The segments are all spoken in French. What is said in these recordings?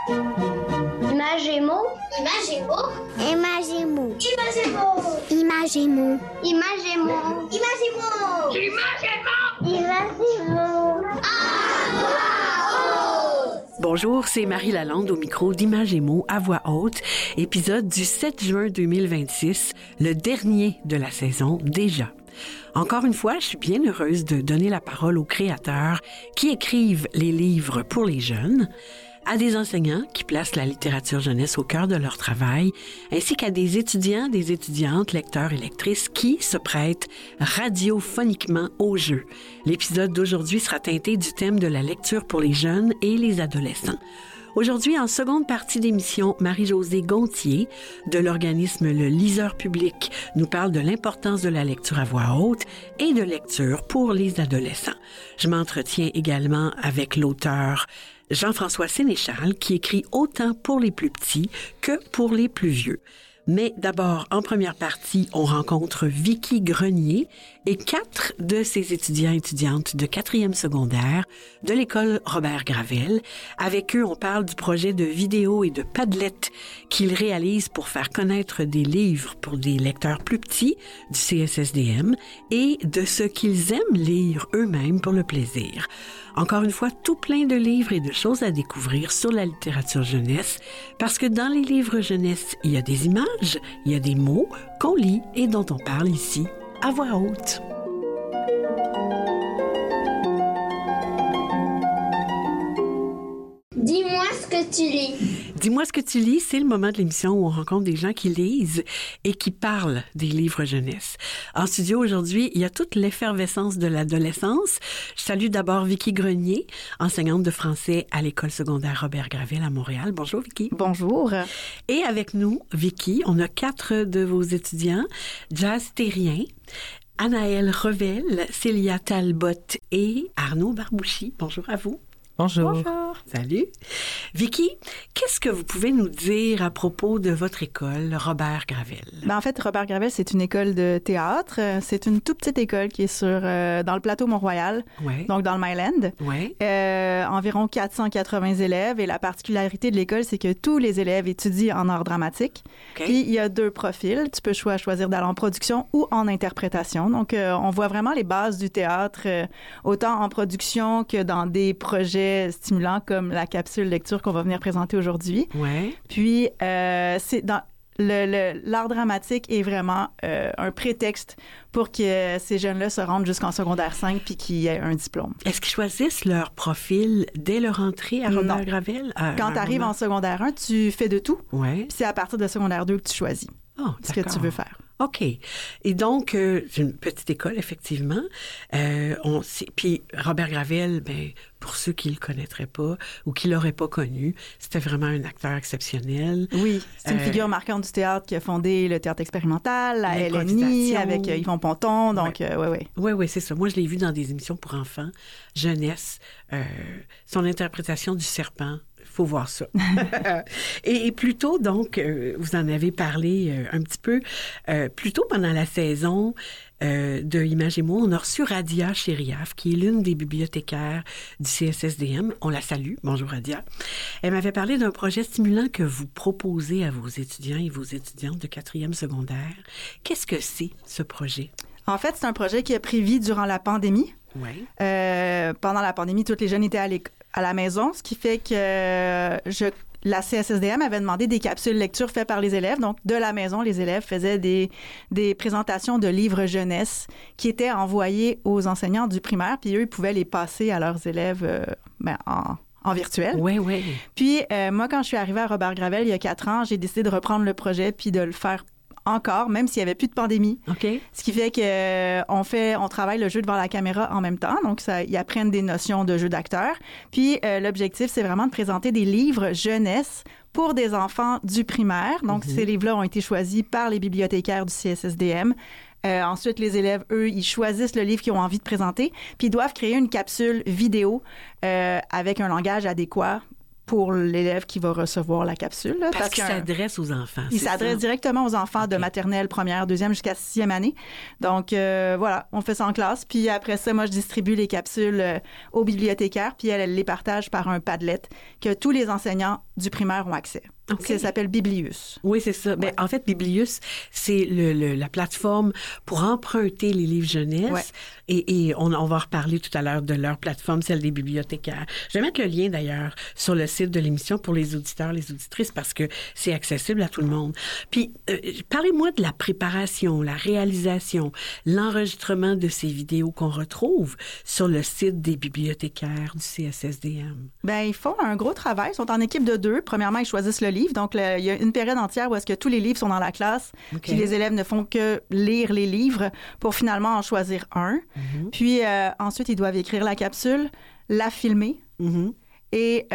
Imagemo. Imagemo. Imagemo. Imagemo. Imagemo. Imagemo. Imagemo. Imagemo. Bonjour, c'est Marie Lalande au micro d'Imagemo à voix haute, épisode du 7 juin 2026, le dernier de la saison déjà. Encore une fois, je suis bien heureuse de donner la parole aux créateurs qui écrivent les livres pour les jeunes, à des enseignants qui placent la littérature jeunesse au cœur de leur travail, ainsi qu'à des étudiants, des étudiantes, lecteurs et lectrices qui se prêtent radiophoniquement au jeu. L'épisode d'aujourd'hui sera teinté du thème de la lecture pour les jeunes et les adolescents. Aujourd'hui, en seconde partie d'émission, Marie-Josée Gontier de l'organisme Le Liseur Public nous parle de l'importance de la lecture à voix haute et de lecture pour les adolescents. Je m'entretiens également avec l'auteur Jean-François Sénéchal qui écrit autant pour les plus petits que pour les plus vieux. Mais d'abord, en première partie, on rencontre Vicky Grenier et 4 de ses étudiants et étudiantes de 4e secondaire de l'école Robert Gravel. Avec eux, on parle du projet de vidéo et de Padlet qu'ils réalisent pour faire connaître des livres pour des lecteurs plus petits du CSSDM et de ce qu'ils aiment lire eux-mêmes pour le plaisir. Encore une fois, tout plein de livres et de choses à découvrir sur la littérature jeunesse, parce que dans les livres jeunesse, il y a des images, il y a des mots qu'on lit et dont on parle ici à voix haute. Dis-moi ce que tu lis. Dis-moi ce que tu lis, c'est le moment de l'émission où on rencontre des gens qui lisent et qui parlent des livres jeunesse. En studio aujourd'hui, il y a toute l'effervescence de l'adolescence. Je salue d'abord Vicky Grenier, enseignante de français à l'école secondaire Robert Gravel à Montréal. Bonjour Vicky. Bonjour. Et avec nous, Vicky, on a 4 de vos étudiants, Jazz Thérien, Anaëlle Revel, Célia Talbot et Arnaud Barbouchi. Bonjour à vous. Bonjour. Bonjour. Salut. Vicky, qu'est-ce que vous pouvez nous dire à propos de votre école, Robert Gravel? En fait, Robert Gravel, c'est une école de théâtre. C'est une toute petite école qui est dans le plateau Mont-Royal, donc dans le Myland. Environ 480 élèves. Et la particularité de l'école, c'est que tous les élèves étudient en art dramatique. Puis, il y a 2 profils. Tu peux choisir d'aller en production ou en interprétation. Donc, on voit vraiment les bases du théâtre, autant en production que dans des projets stimulants comme la capsule lecture qu'on va venir présenter aujourd'hui. Puis, c'est dans l'art dramatique est vraiment un prétexte pour que ces jeunes-là se rendent jusqu'en secondaire 5 puis qu'ils aient un diplôme. Est-ce qu'ils choisissent leur profil dès leur entrée à Robert Gravel? Quand tu arrives en secondaire 1, tu fais de tout. Puis c'est à partir de secondaire 2 que tu choisis ce que tu veux faire. OK. Et donc, c'est une petite école, effectivement. Puis Robert Gravel, pour ceux qui le connaîtraient pas ou qui l'auraient pas connu, c'était vraiment un acteur exceptionnel. Oui, c'est une figure marquante du théâtre qui a fondé le théâtre expérimental, la LNI, avec Yvon Ponton. Donc, Oui, c'est ça. Moi, je l'ai vu dans des émissions pour enfants, jeunesse. Son interprétation du serpent, faut voir ça. Et plutôt, donc, vous en avez parlé un petit peu, plutôt pendant la saison de Imagemo, on a reçu Radia Chériaf, qui est l'une des bibliothécaires du CSSDM. On la salue. Bonjour Radia. Elle m'avait parlé d'un projet stimulant que vous proposez à vos étudiants et vos étudiantes de 4e secondaire. Qu'est-ce que c'est, ce projet? En fait, c'est un projet qui a pris vie durant la pandémie. Pendant la pandémie, tous les jeunes étaient à la maison, ce qui fait que la CSSDM avait demandé des capsules lecture faites par les élèves. Donc, de la maison, les élèves faisaient des présentations de livres jeunesse qui étaient envoyés aux enseignants du primaire, puis eux, ils pouvaient les passer à leurs élèves en virtuel. Puis, moi, quand je suis arrivée à Robert Gravel il y a 4 ans, j'ai décidé de reprendre le projet puis de le faire encore, même s'il n'y avait plus de pandémie. Ce qui fait que on travaille le jeu devant la caméra en même temps. Donc, ils apprennent des notions de jeu d'acteur. Puis, l'objectif, c'est vraiment de présenter des livres jeunesse pour des enfants du primaire. Donc, ces livres-là ont été choisis par les bibliothécaires du CSSDM. Ensuite, les élèves, eux, ils choisissent le livre qu'ils ont envie de présenter, puis ils doivent créer une capsule vidéo avec un langage adéquat pour l'élève qui va recevoir la capsule. Là, parce qu'il s'adresse aux enfants. Il s'adresse directement aux enfants de maternelle, première, deuxième jusqu'à 6e année. Donc, voilà, on fait ça en classe. Puis après ça, moi, je distribue les capsules aux bibliothécaires. Puis elle les partage par un Padlet que tous les enseignants du primaire ont accès. Okay. Ça s'appelle Biblius. Oui, c'est ça. Ouais. Ben, en fait, Biblius, c'est la plateforme pour emprunter les livres jeunesse. Ouais. Et on va reparler tout à l'heure de leur plateforme, celle des bibliothécaires. Je vais mettre le lien, d'ailleurs, sur le site de l'émission pour les auditeurs, les auditrices, parce que c'est accessible à tout le monde. Puis, parlez-moi de la préparation, la réalisation, l'enregistrement de ces vidéos qu'on retrouve sur le site des bibliothécaires du CSSDM. Ben, ils font un gros travail. Ils sont en équipe de 2. Premièrement, ils choisissent le livre. Donc, il y a une période entière où est-ce que tous les livres sont dans la classe. Okay. Puis les élèves ne font que lire les livres pour finalement en choisir un. Mm-hmm. Puis ensuite, ils doivent écrire la capsule, la filmer et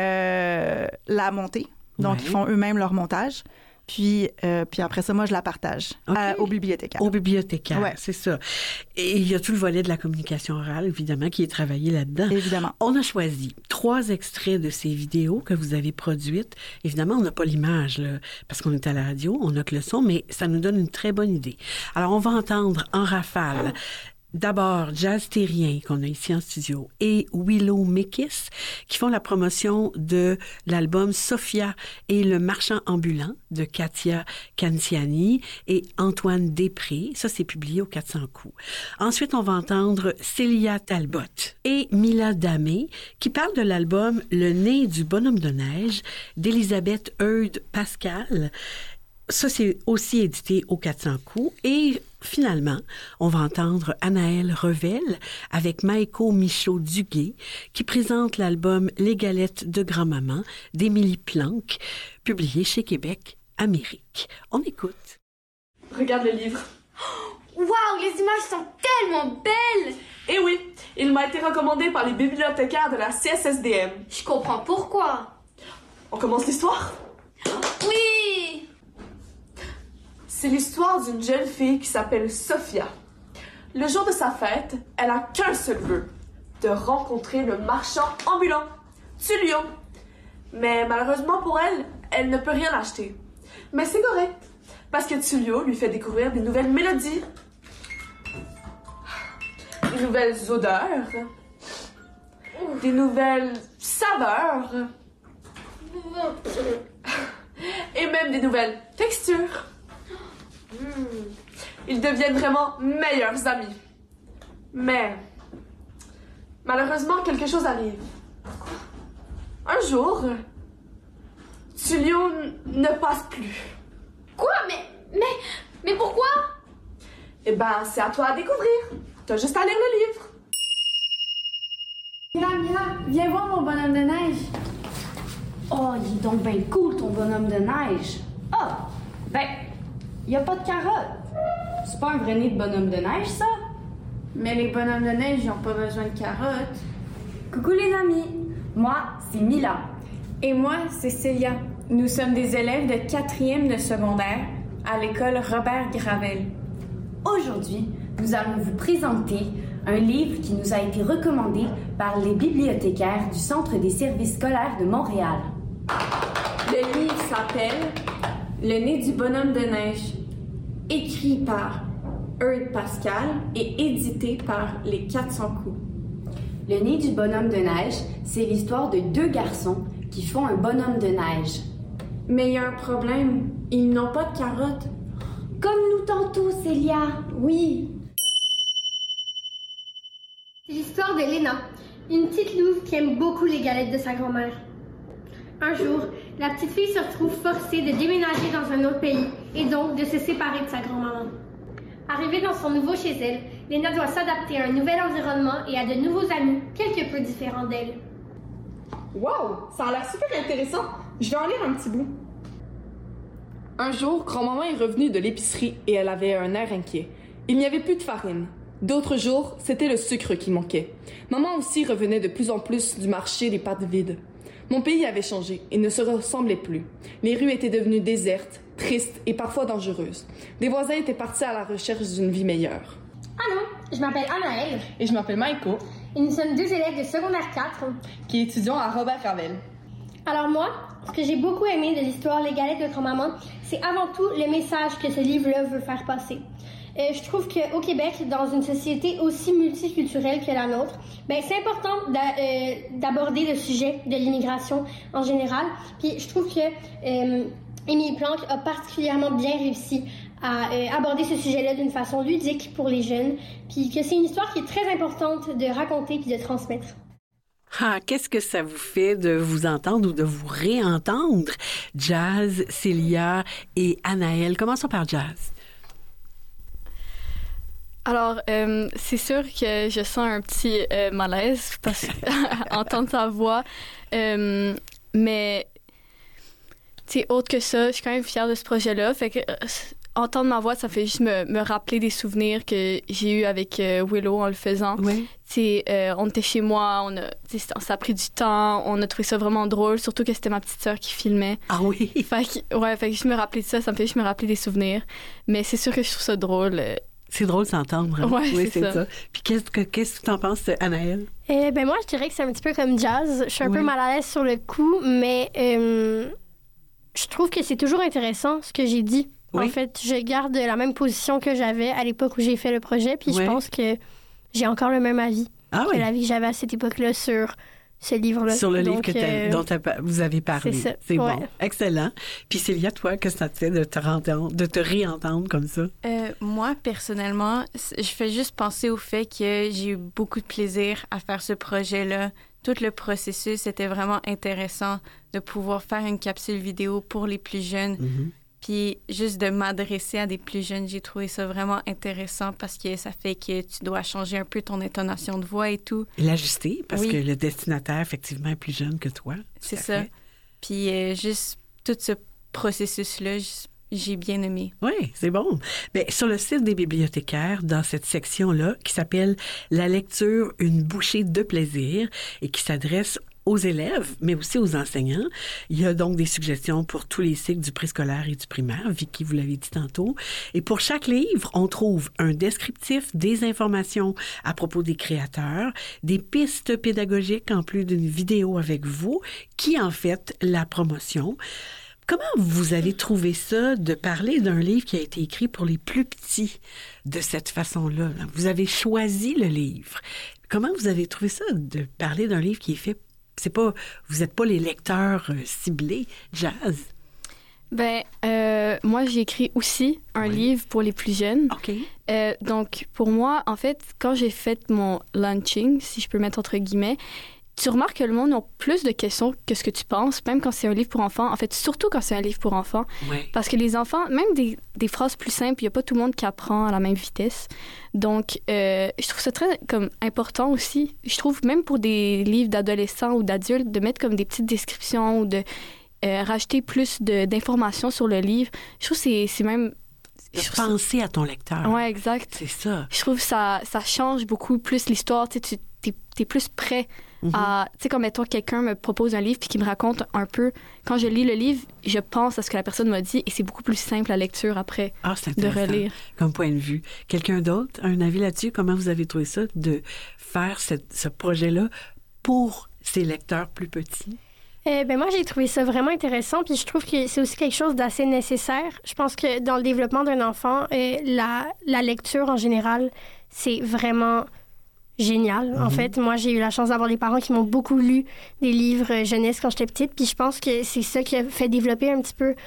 la monter. Donc, ils font eux-mêmes leur montage. Puis après ça, moi, je la partage aux bibliothécaires. Aux bibliothécaires, ouais. C'est ça. Et il y a tout le volet de la communication orale, évidemment, qui est travaillé là-dedans. Évidemment. On a choisi 3 extraits de ces vidéos que vous avez produites. Évidemment, on n'a pas l'image, là, parce qu'on est à la radio, on n'a que le son, mais ça nous donne une très bonne idée. Alors, on va entendre en rafale d'abord Jazz Terrien, qu'on a ici en studio, et Willow Mekis, qui font la promotion de l'album Sophia et le marchand ambulant de Katia Canciani et Antoine Després. Ça, c'est publié au 400 coups. Ensuite, on va entendre Célia Talbot et Mila Damé, qui parlent de l'album Le nez du bonhomme de neige d'Elisabeth Eudes Pascal. Ça, c'est aussi édité au 400 coups. Et finalement, on va entendre Anaëlle Revel avec Maïko Michaud-Duguay qui présente l'album Les galettes de grand-maman d'Émilie Planck, publié chez Québec Amérique. On écoute. Regarde le livre. Waouh, les images sont tellement belles! Eh oui, il m'a été recommandé par les bibliothécaires de la CSSDM. Je comprends pourquoi. On commence l'histoire? Oui! C'est l'histoire d'une jeune fille qui s'appelle Sophia. Le jour de sa fête, elle a qu'un seul vœu, de rencontrer le marchand ambulant, Tullio. Mais malheureusement pour elle, elle ne peut rien acheter. Mais c'est correct, parce que Tullio lui fait découvrir des nouvelles mélodies, des nouvelles odeurs, des nouvelles saveurs, et même des nouvelles textures. Ils deviennent vraiment meilleurs amis. Mais, malheureusement, quelque chose arrive. Un jour, Tullio ne passe plus. Quoi? Mais pourquoi? Eh ben, c'est à toi à découvrir. T'as juste à lire le livre. Mila, viens voir mon bonhomme de neige. Oh, il est donc bien cool, ton bonhomme de neige. Ah, ben, y a pas de carotte. C'est pas un vrai nez de bonhomme de neige, ça? Mais les bonhommes de neige, ils ont pas besoin de carottes. Coucou les amis, moi, c'est Mila. Et moi, c'est Célia. Nous sommes des élèves de 4e de secondaire à l'école Robert Gravel. Aujourd'hui, nous allons vous présenter un livre qui nous a été recommandé par les bibliothécaires du Centre des services scolaires de Montréal. Le livre s'appelle Le nez du bonhomme de neige, écrit par Eudes Pascal et édité par les 400 coups. Le nez du bonhomme de neige, c'est l'histoire de 2 garçons qui font un bonhomme de neige. Mais il y a un problème, ils n'ont pas de carottes. Comme nous tantôt, Célia. Oui. C'est l'histoire de Léna, une petite louve qui aime beaucoup les galettes de sa grand-mère. Un jour, la petite fille se retrouve forcée de déménager dans un autre pays et donc de se séparer de sa grand-maman. Arrivée dans son nouveau chez elle, Léna doit s'adapter à un nouvel environnement et à de nouveaux amis quelque peu différents d'elle. Wow, ça a l'air super intéressant. Je vais en lire un petit bout. Un jour, grand-maman est revenue de l'épicerie et elle avait un air inquiet. Il n'y avait plus de farine. D'autres jours, c'était le sucre qui manquait. Maman aussi revenait de plus en plus du marché des pâtes vides. Mon pays avait changé et ne se ressemblait plus. Les rues étaient devenues désertes, tristes et parfois dangereuses. Des voisins étaient partis à la recherche d'une vie meilleure. Allô, je m'appelle Anaëlle Et je m'appelle Maïko, et nous sommes 2 élèves de secondaire 4. qui est étudiant à Robert Gravel. Alors moi, ce que j'ai beaucoup aimé de l'histoire Les galettes de grand-maman, c'est avant tout le message que ce livre-là veut faire passer. Je trouve qu'au Québec, dans une société aussi multiculturelle que la nôtre, c'est important d'aborder le sujet de l'immigration en général. Puis je trouve que Émilie Planck a particulièrement bien réussi à aborder ce sujet-là d'une façon ludique pour les jeunes, puis que c'est une histoire qui est très importante de raconter puis de transmettre. Ah, qu'est-ce que ça vous fait de vous entendre ou de vous réentendre? Jazz, Célia et Anaëlle. Commençons par Jazz. Alors, c'est sûr que je sens un petit malaise parce entendre ta voix, mais autre que ça, je suis quand même fière de ce projet-là. Fait que entendre ma voix, ça fait juste me rappeler des souvenirs que j'ai eus avec Willow en le faisant. Oui. On était chez moi, ça a pris du temps, on a trouvé ça vraiment drôle, surtout que c'était ma petite sœur qui filmait. Ah oui? Fait que juste me rappeler de ça, ça me fait juste me rappeler des souvenirs. Mais c'est sûr que je trouve ça drôle. C'est drôle de s'entendre. Hein? Ouais, oui, c'est ça. Puis qu'est-ce que tu en penses, Anaëlle? Moi, je dirais que c'est un petit peu comme Jazz. Je suis un peu mal à l'aise sur le coup, mais je trouve que c'est toujours intéressant ce que j'ai dit. Oui. En fait, je garde la même position que j'avais à l'époque où j'ai fait le projet, puis je pense que j'ai encore le même avis que l'avis que j'avais à cette époque-là sur ce livre-là. Sur le livre dont vous avez parlé. C'est ça. C'est bon. Excellent. Puis Célia, toi, qu'est-ce que ça te fait de te réentendre comme ça? Moi, personnellement, je fais juste penser au fait que j'ai eu beaucoup de plaisir à faire ce projet-là. Tout le processus était vraiment intéressant de pouvoir faire une capsule vidéo pour les plus jeunes. Mm-hmm. Puis juste de m'adresser à des plus jeunes, j'ai trouvé ça vraiment intéressant parce que ça fait que tu dois changer un peu ton intonation de voix et tout. L'ajuster parce que le destinataire, effectivement, est plus jeune que toi. C'est ça. Puis juste tout ce processus-là, j'ai bien aimé. Oui, c'est bon. Bien, sur le site des bibliothécaires, dans cette section-là, qui s'appelle « La lecture, une bouchée de plaisir » et qui s'adresse aux élèves, mais aussi aux enseignants. Il y a donc des suggestions pour tous les cycles du préscolaire et du primaire, Vicky, vous l'avez dit tantôt. Et pour chaque livre, on trouve un descriptif, des informations à propos des créateurs, des pistes pédagogiques en plus d'une vidéo avec vous, qui en fait la promotion. Comment vous avez trouvé ça de parler d'un livre qui a été écrit pour les plus petits de cette façon-là? Vous avez choisi le livre. Comment vous avez trouvé ça de parler d'un livre qui est fait vous n'êtes pas les lecteurs ciblés, Jazz? Moi, j'ai écrit aussi un livre pour les plus jeunes. OK. Donc, pour moi, en fait, quand j'ai fait mon launching, si je peux mettre entre guillemets, tu remarques que le monde a plus de questions que ce que tu penses, même quand c'est un livre pour enfants. En fait, surtout quand c'est un livre pour enfants. Ouais. Parce que les enfants, même des phrases plus simples, il n'y a pas tout le monde qui apprend à la même vitesse. Donc, je trouve ça très important aussi. Je trouve même pour des livres d'adolescents ou d'adultes, de mettre comme des petites descriptions ou de rajouter plus d'informations sur le livre. Je trouve que c'est même... Penser à ton lecteur. Oui, exact. C'est ça. Je trouve que ça change beaucoup plus l'histoire. Tu es plus prêt à... Tu sais, comme mettons, quelqu'un me propose un livre puis qui me raconte un peu... Quand je lis le livre, je pense à ce que la personne m'a dit et c'est beaucoup plus simple la lecture après de relire. Comme point de vue. Quelqu'un d'autre, un avis là-dessus? Comment vous avez trouvé ça de faire ce projet-là pour ces lecteurs plus petits? Moi, j'ai trouvé ça vraiment intéressant, puis je trouve que c'est aussi quelque chose d'assez nécessaire. Je pense que dans le développement d'un enfant, la lecture en général, c'est vraiment génial. En fait, moi, j'ai eu la chance d'avoir des parents qui m'ont beaucoup lu des livres jeunesse quand j'étais petite, puis je pense que c'est ça qui a fait développer un petit peu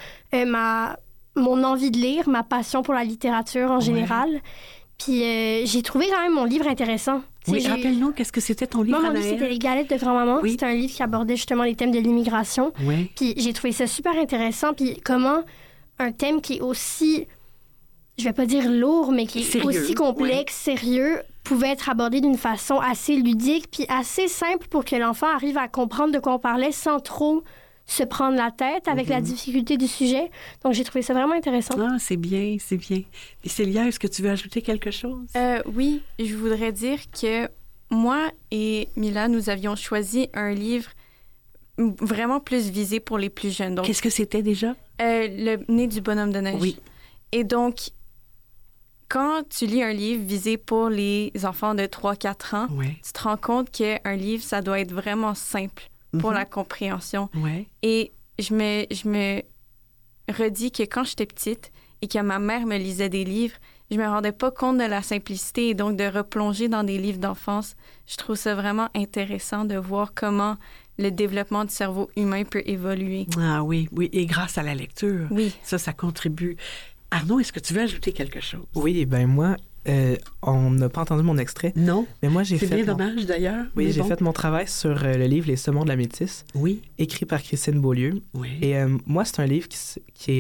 mon envie de lire, ma passion pour la littérature en général. Puis j'ai trouvé quand même mon livre intéressant. Oui, rappelle-nous, qu'est-ce que c'était ton livre, Moi, mon livre, c'était Les galettes de grand-maman. Oui. C'était un livre qui abordait justement les thèmes de l'immigration. Oui. Puis j'ai trouvé ça super intéressant. Puis comment un thème qui est aussi, je vais pas dire lourd, mais qui est sérieux, aussi complexe, sérieux, pouvait être abordé d'une façon assez ludique puis assez simple pour que l'enfant arrive à comprendre de quoi on parlait sans trop se prendre la tête avec la difficulté du sujet. Donc, j'ai trouvé ça vraiment intéressant. Ah, c'est bien, c'est bien. Et Célia, est-ce que tu veux ajouter quelque chose? Oui, je voudrais dire que moi et Mila, nous avions choisi un livre vraiment plus visé pour les plus jeunes. Donc, qu'est-ce que c'était déjà? Le nez du bonhomme de neige. Oui. Et donc, quand tu lis un livre visé pour les enfants de 3-4 ans, tu te rends compte qu'un livre, ça doit être vraiment simple pour la compréhension. Ouais. Et je me redis que quand j'étais petite et que ma mère me lisait des livres, je me rendais pas compte de la simplicité et donc de replonger dans des livres d'enfance. Je trouve ça vraiment intéressant de voir comment le développement du cerveau humain peut évoluer. Ah oui, et grâce à la lecture, oui. ça contribue. Arnaud, est-ce que tu veux ajouter quelque chose? Oui, bien moi, on n'a pas entendu mon extrait. Non, mais moi j'ai fait. C'est bien dommage d'ailleurs. Oui, j'ai fait mon travail sur le livre Les Semons de la métisse. Oui. Écrit par Christine Beaulieu. Oui. Et moi, c'est un livre qui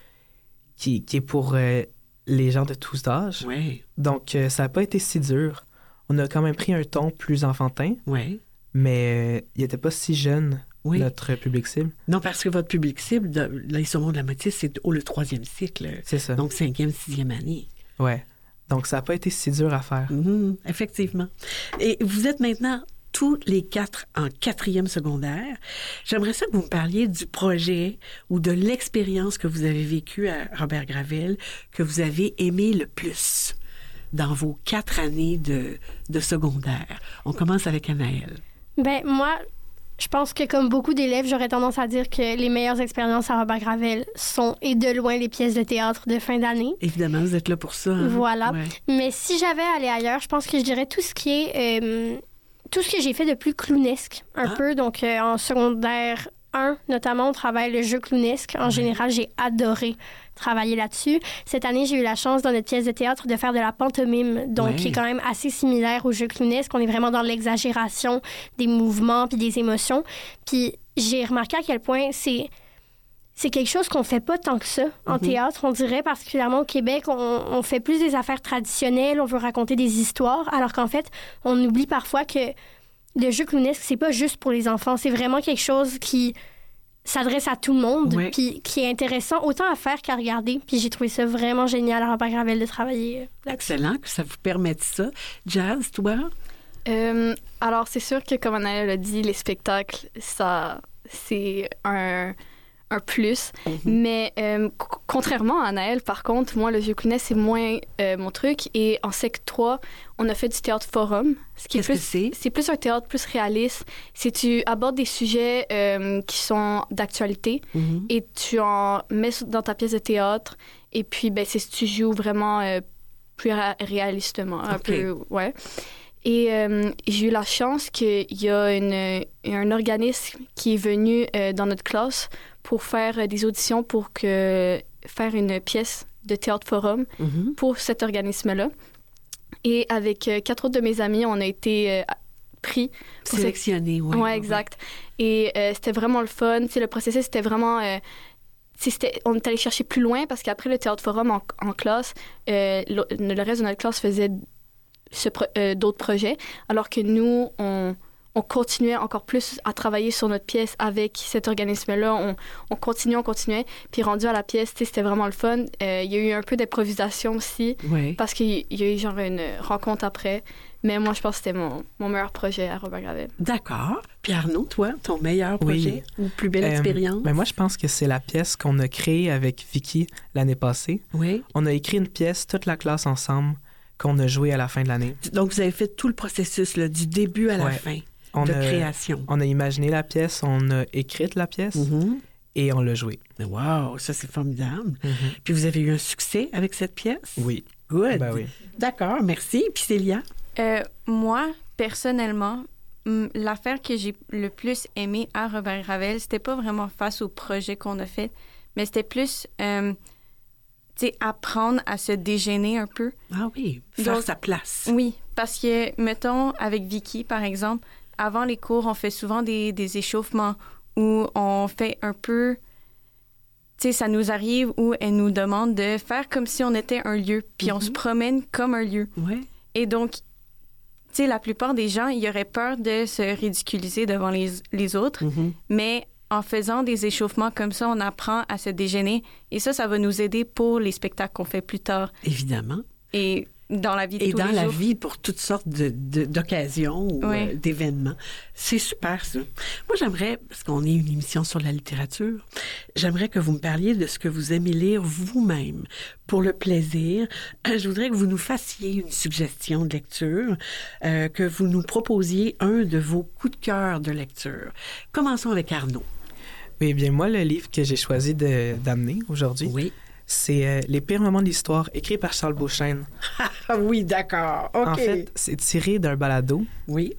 est pour les gens de tous âges. Oui. Donc, ça n'a pas été si dur. On a quand même pris un ton plus enfantin. Oui. Mais il n'était pas si jeune. Oui. Notre public cible. Non, parce que votre public cible, Les Semons de la métisse, c'est le 3e cycle. C'est ça. Donc, 5e, 6e année. Ouais. Donc, ça n'a pas été si dur à faire. Effectivement. Et vous êtes maintenant tous les 4 en 4e secondaire. J'aimerais ça que vous me parliez du projet ou de l'expérience que vous avez vécue à Robert Gravel, que vous avez aimé le plus dans vos 4 années de secondaire. On commence avec Anaëlle. Ben moi, je pense que comme beaucoup d'élèves, j'aurais tendance à dire que les meilleures expériences à Robert Gravel sont, et de loin, les pièces de théâtre de fin d'année. Évidemment, vous êtes là pour ça. Hein? Voilà. Ouais. Mais si j'avais à aller ailleurs, je pense que je dirais tout ce qui est... tout ce que j'ai fait de plus clownesque, un peu. Donc, en secondaire 1, notamment, on travaille le jeu clownesque. En général, j'ai adoré travailler là-dessus. Cette année, j'ai eu la chance, dans notre pièce de théâtre, de faire de la pantomime, donc qui est quand même assez similaire au jeu clownesque. On est vraiment dans l'exagération des mouvements puis des émotions. Puis j'ai remarqué à quel point c'est quelque chose qu'on fait pas tant que ça en théâtre. On dirait, particulièrement au Québec, on fait plus des affaires traditionnelles, on veut raconter des histoires, alors qu'en fait, on oublie parfois que le jeu clownesque, c'est pas juste pour les enfants. C'est vraiment quelque chose qui s'adresse à tout le monde, puis qui est intéressant autant à faire qu'à regarder. Puis j'ai trouvé ça vraiment génial à Robert Gravel de travailler là-dessus. Excellent que ça vous permette ça. Jazz, toi? Alors, c'est sûr que, comme Anaëlle l'a dit, les spectacles, ça, c'est un plus. Mais contrairement à Anaëlle, par contre, moi, le jeu clownesque, c'est moins mon truc. Et en Sec 3, on a fait du théâtre forum. Qu'est-ce que c'est? C'est plus un théâtre plus réaliste. C'est tu abordes des sujets qui sont d'actualité et tu en mets dans ta pièce de théâtre. Et puis, ben, tu joues vraiment plus réalistement. Un peu, ouais. Et j'ai eu la chance qu'il y a un organisme qui est venu dans notre classe pour faire des auditions pour faire une pièce de théâtre forum pour cet organisme-là. Et avec 4 autres de mes amis, on a été pris. Sélectionnés, oui. Oui, exact. Et c'était vraiment le fun. T'sais, le processus, c'était vraiment... on est allé chercher plus loin parce qu'après le théâtre forum en classe, le reste de notre classe faisait d'autres projets, alors que nous, on continuait encore plus à travailler sur notre pièce avec cet organisme-là. On continuait. Puis rendu à la pièce, c'était vraiment le fun. Il y a eu un peu d'improvisation aussi, parce qu'il y a eu genre une rencontre après. Mais moi, je pense que c'était mon meilleur projet à Robert Gravel. D'accord. Puis Arnaud, toi, ton meilleur projet ou plus belle expérience? Ben moi, je pense que c'est la pièce qu'on a créée avec Vicky l'année passée. Oui. On a écrit une pièce, toute la classe ensemble, qu'on a jouée à la fin de l'année. Donc, vous avez fait tout le processus, là, du début à la fin de création. On a imaginé la pièce, on a écrit la pièce et on l'a jouée. Wow, ça, c'est formidable. Puis vous avez eu un succès avec cette pièce? Oui. Good. Ben oui. D'accord, merci. Puis Célia? Moi, personnellement, l'affaire que j'ai le plus aimée à Robert Gravel, c'était pas vraiment face au projet qu'on a fait, mais c'était plus... apprendre à se dégainer un peu. Ah oui, faire sa place. Oui, parce que, mettons, avec Vicky, par exemple, avant les cours, on fait souvent des échauffements où on fait un peu... ça nous arrive où elle nous demande de faire comme si on était un lieu, puis on se promène comme un lieu. Ouais. Et donc, la plupart des gens, ils auraient peur de se ridiculiser devant les autres, mais... En faisant des échauffements comme ça, on apprend à se dégainer. Et ça va nous aider pour les spectacles qu'on fait plus tard. Évidemment. Et dans la vie de tous les jours. Et dans la vie pour toutes sortes d'occasions ou d'événements. C'est super, ça. Moi, j'aimerais, parce qu'on est une émission sur la littérature, j'aimerais que vous me parliez de ce que vous aimez lire vous-même. Pour le plaisir, je voudrais que vous nous fassiez une suggestion de lecture, que vous nous proposiez un de vos coups de cœur de lecture. Commençons avec Arnaud. Oui, bien moi, le livre que j'ai choisi d'amener aujourd'hui, C'est Les pires moments de l'histoire, écrit par Charles Beauchesne. Ah oui, d'accord. OK. En fait, c'est tiré d'un balado. Oui.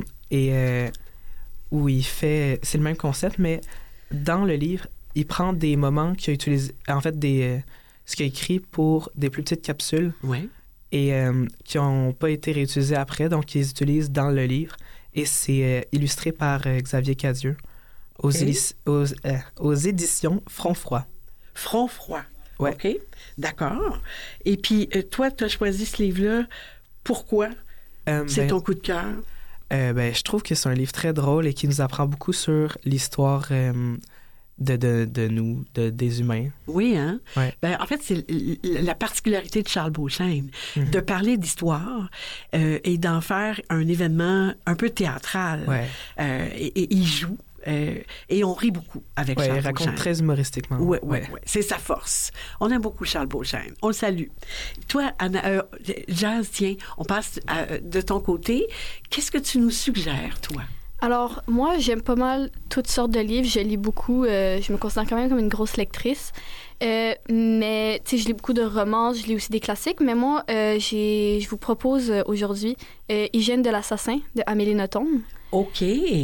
Où il fait... C'est le même concept, mais dans le livre, il prend des moments qu'il a utilisés... En fait, ce qu'il a écrit pour des plus petites capsules. Oui. Et qui n'ont pas été réutilisés après, donc ils les utilisent dans le livre. Et c'est illustré par Xavier Cadieux aux éditions Front Froid. Front Froid. Ouais. OK. D'accord. Et puis, toi, tu as choisi ce livre-là. Pourquoi? C'est ton coup de cœur? Je trouve que c'est un livre très drôle et qui nous apprend beaucoup sur l'histoire de nous, des humains. Oui, hein? Ouais. En fait, c'est la particularité de Charles Beauchesne, de parler d'histoire et d'en faire un événement un peu théâtral. Ouais. Et il joue. Et on rit beaucoup avec Charles Beauchesne. Il raconte très humoristiquement. Oui. C'est sa force. On aime beaucoup Charles Beauchesne. On le salue. Toi, Anna, Jazz, tiens, on passe de ton côté. Qu'est-ce que tu nous suggères, toi? Alors, moi, j'aime pas mal toutes sortes de livres. Je lis beaucoup. Je me considère quand même comme une grosse lectrice. Mais, tu sais, je lis beaucoup de romans. Je lis aussi des classiques. Mais moi, je vous propose aujourd'hui Hygiène de l'assassin de Amélie Nothomb. OK.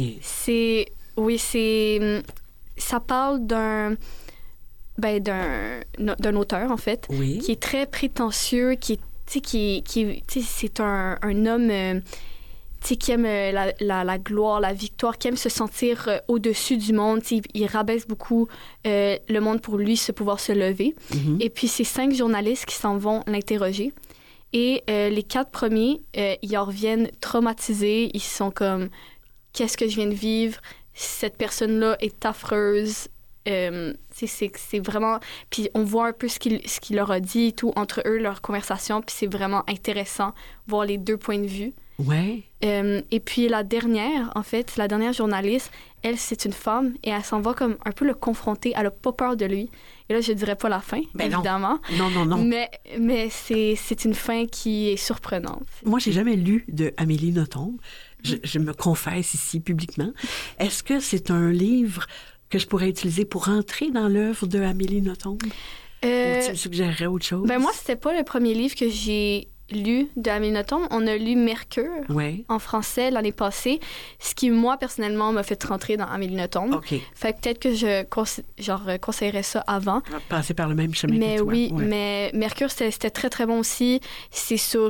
Ça parle d'un auteur, en fait, qui est très prétentieux, c'est un homme qui aime la gloire, la victoire, qui aime se sentir au-dessus du monde. Il rabaisse beaucoup le monde pour lui, pouvoir se lever. Mm-hmm. Et puis, c'est 5 journalistes qui s'en vont l'interroger. Et les 4 premiers, ils en reviennent traumatisés. Ils sont comme, qu'est-ce que je viens de vivre? Cette personne-là est affreuse. C'est vraiment... Puis on voit un peu ce qu'il leur a dit et tout, entre eux, leur conversation. Puis c'est vraiment intéressant, voir les 2 points de vue. Ouais. Et puis la dernière journaliste, elle, c'est une femme et elle s'en va comme un peu le confronter. Elle a pas peur de lui. Et là, je dirais pas la fin, évidemment. Non. Mais c'est une fin qui est surprenante. Moi, j'ai jamais lu de Amélie Nothomb. Je me confesse ici publiquement. Est-ce que c'est un livre que je pourrais utiliser pour entrer dans l'œuvre de Amélie Nothomb? Ou tu me suggérerais autre chose? Moi, c'était pas le premier livre que j'ai lu de Amélie Nothomb. On a lu Mercure en français l'année passée, ce qui, moi, personnellement, m'a fait rentrer dans Amélie Nothomb. OK. Fait que peut-être que je conseillerais ça avant. Passer par le même chemin que toi. Mais Mercure, c'était très, très bon aussi. C'est sur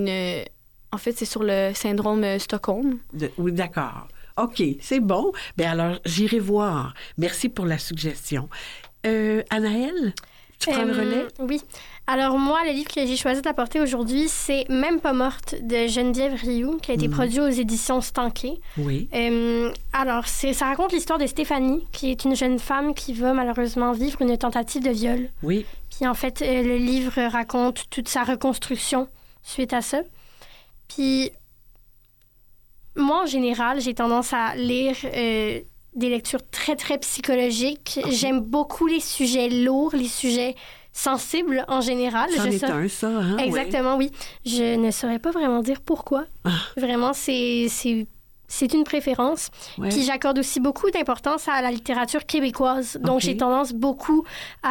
en fait, c'est sur le syndrome Stockholm. Oui, d'accord. OK, c'est bon. Alors, j'irai voir. Merci pour la suggestion. Anaëlle, tu prends le relais? Oui. Alors, moi, le livre que j'ai choisi d'apporter aujourd'hui, c'est Même pas morte de Geneviève Rioux, qui a été produit aux éditions Stanké. Oui. Alors, ça raconte l'histoire de Stéphanie, qui est une jeune femme qui va malheureusement vivre une tentative de viol. Oui. Puis, en fait, le livre raconte toute sa reconstruction suite à ça. Puis, moi, en général, j'ai tendance à lire des lectures très, très psychologiques. Okay. J'aime beaucoup les sujets lourds, les sujets sensibles en général. C'en est un, ça, hein? Exactement, oui. Je ne saurais pas vraiment dire pourquoi. Vraiment, c'est une préférence. Ouais. Puis j'accorde aussi beaucoup d'importance à la littérature québécoise. Donc, j'ai tendance beaucoup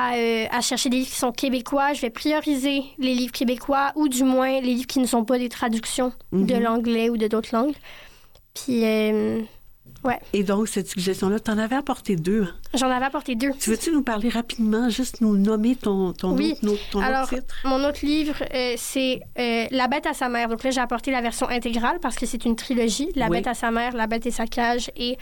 à chercher des livres qui sont québécois. Je vais prioriser les livres québécois ou du moins les livres qui ne sont pas des traductions de l'anglais ou de d'autres langues. Puis, ouais. Et donc, cette suggestion-là, tu en avais apporté 2. Hein? J'en avais apporté 2. Tu veux-tu nous parler rapidement, juste nous nommer ton autre titre? Mon autre livre, c'est La bête à sa mère. Donc là, j'ai apporté la version intégrale parce que c'est une trilogie. La bête à sa mère, La bête et sa cage et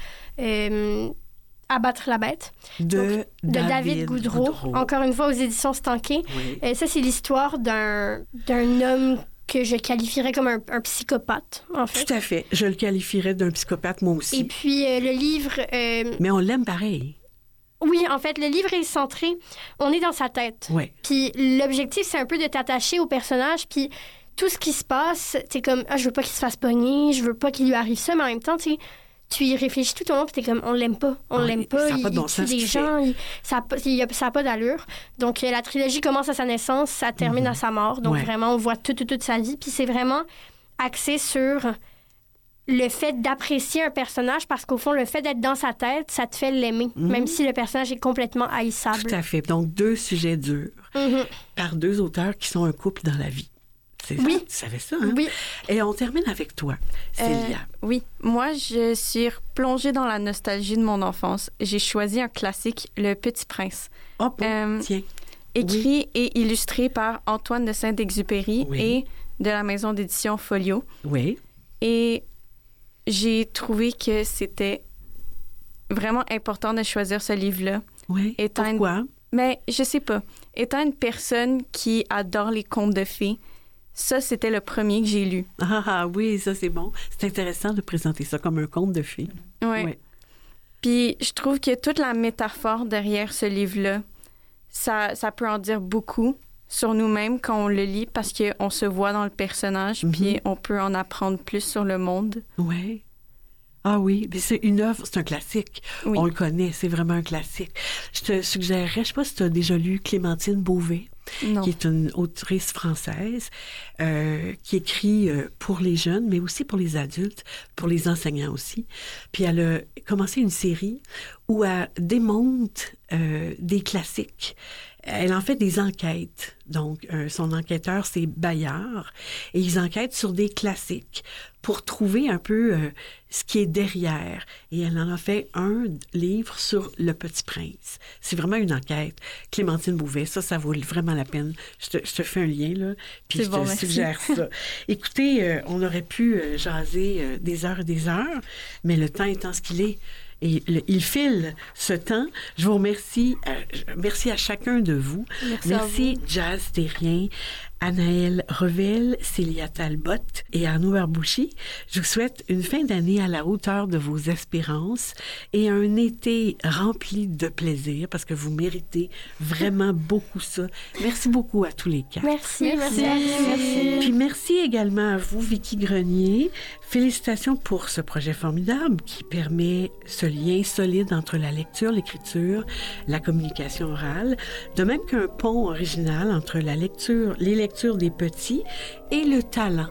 Abattre la bête. De David Goudreau. Encore une fois, aux éditions Stanké. Oui. Ça, c'est l'histoire d'un homme que je qualifierais comme un psychopathe, en fait. Tout à fait. Je le qualifierais d'un psychopathe, moi aussi. Et puis, le livre... Mais on l'aime pareil. Oui, en fait, le livre est centré. On est dans sa tête. Oui. Puis l'objectif, c'est un peu de t'attacher au personnage. Puis tout ce qui se passe, c'est comme, je veux pas qu'il se fasse pogner, je veux pas qu'il lui arrive ça, mais en même temps, tu y réfléchis tout au long, puis t'es comme, on l'aime pas. Il tue des gens, ça a pas d'allure. Donc, la trilogie commence à sa naissance, ça termine à sa mort. Donc, vraiment, on voit toute sa vie. Puis c'est vraiment axé sur le fait d'apprécier un personnage parce qu'au fond, le fait d'être dans sa tête, ça te fait l'aimer, même si le personnage est complètement haïssable. Tout à fait. Donc, 2 sujets durs par 2 auteurs qui sont un couple dans la vie. C'est ça? Tu savais ça, hein? Oui. Et on termine avec toi, Célia. Oui. Moi, je suis plongée dans la nostalgie de mon enfance. J'ai choisi un classique, Le Petit Prince. Oh, bon, tiens. Écrit et illustré par Antoine de Saint-Exupéry et de la maison d'édition Folio. Oui. Et j'ai trouvé que c'était vraiment important de choisir ce livre-là. Oui. Pourquoi? Mais je sais pas. Étant une personne qui adore les contes de fées, ça, c'était le premier que j'ai lu. Ah oui, ça, c'est bon. C'est intéressant de présenter ça comme un conte de fées. Oui. Puis, je trouve que toute la métaphore derrière ce livre-là, ça peut en dire beaucoup sur nous-mêmes quand on le lit parce qu'on se voit dans le personnage, puis on peut en apprendre plus sur le monde. Oui. Ah oui, mais c'est une œuvre, c'est un classique. Oui. On le connaît, c'est vraiment un classique. Je te suggérerais, je sais pas si tu as déjà lu Clémentine Beauvais, qui est une autrice française qui écrit pour les jeunes, mais aussi pour les adultes, pour les enseignants aussi. Puis elle a commencé une série où elle démonte des classiques. Elle en fait des enquêtes. Donc, son enquêteur, c'est Bayard. Et ils enquêtent sur des classiques pour trouver un peu ce qui est derrière. Et elle en a fait un livre sur Le Petit Prince. C'est vraiment une enquête. Clémentine Beauvais, ça vaut vraiment la peine. Je te fais un lien, là, puis je te suggère ça. Écoutez, on aurait pu jaser des heures et des heures, mais le temps étant ce qu'il est, et il file ce temps. Je vous remercie. Merci à chacun de vous. Merci Jazz Terrien, Anaëlle Revel, Célia Talbot et Arnaud Arbouchy. Je vous souhaite une fin d'année à la hauteur de vos espérances et un été rempli de plaisir parce que vous méritez vraiment beaucoup ça. Merci beaucoup à tous les 4. Merci. Puis merci également à vous, Vicky Grenier. Félicitations pour ce projet formidable qui permet ce lien solide entre la lecture, l'écriture, la communication orale, de même qu'un pont original entre la lecture, les lectures des petits et les talents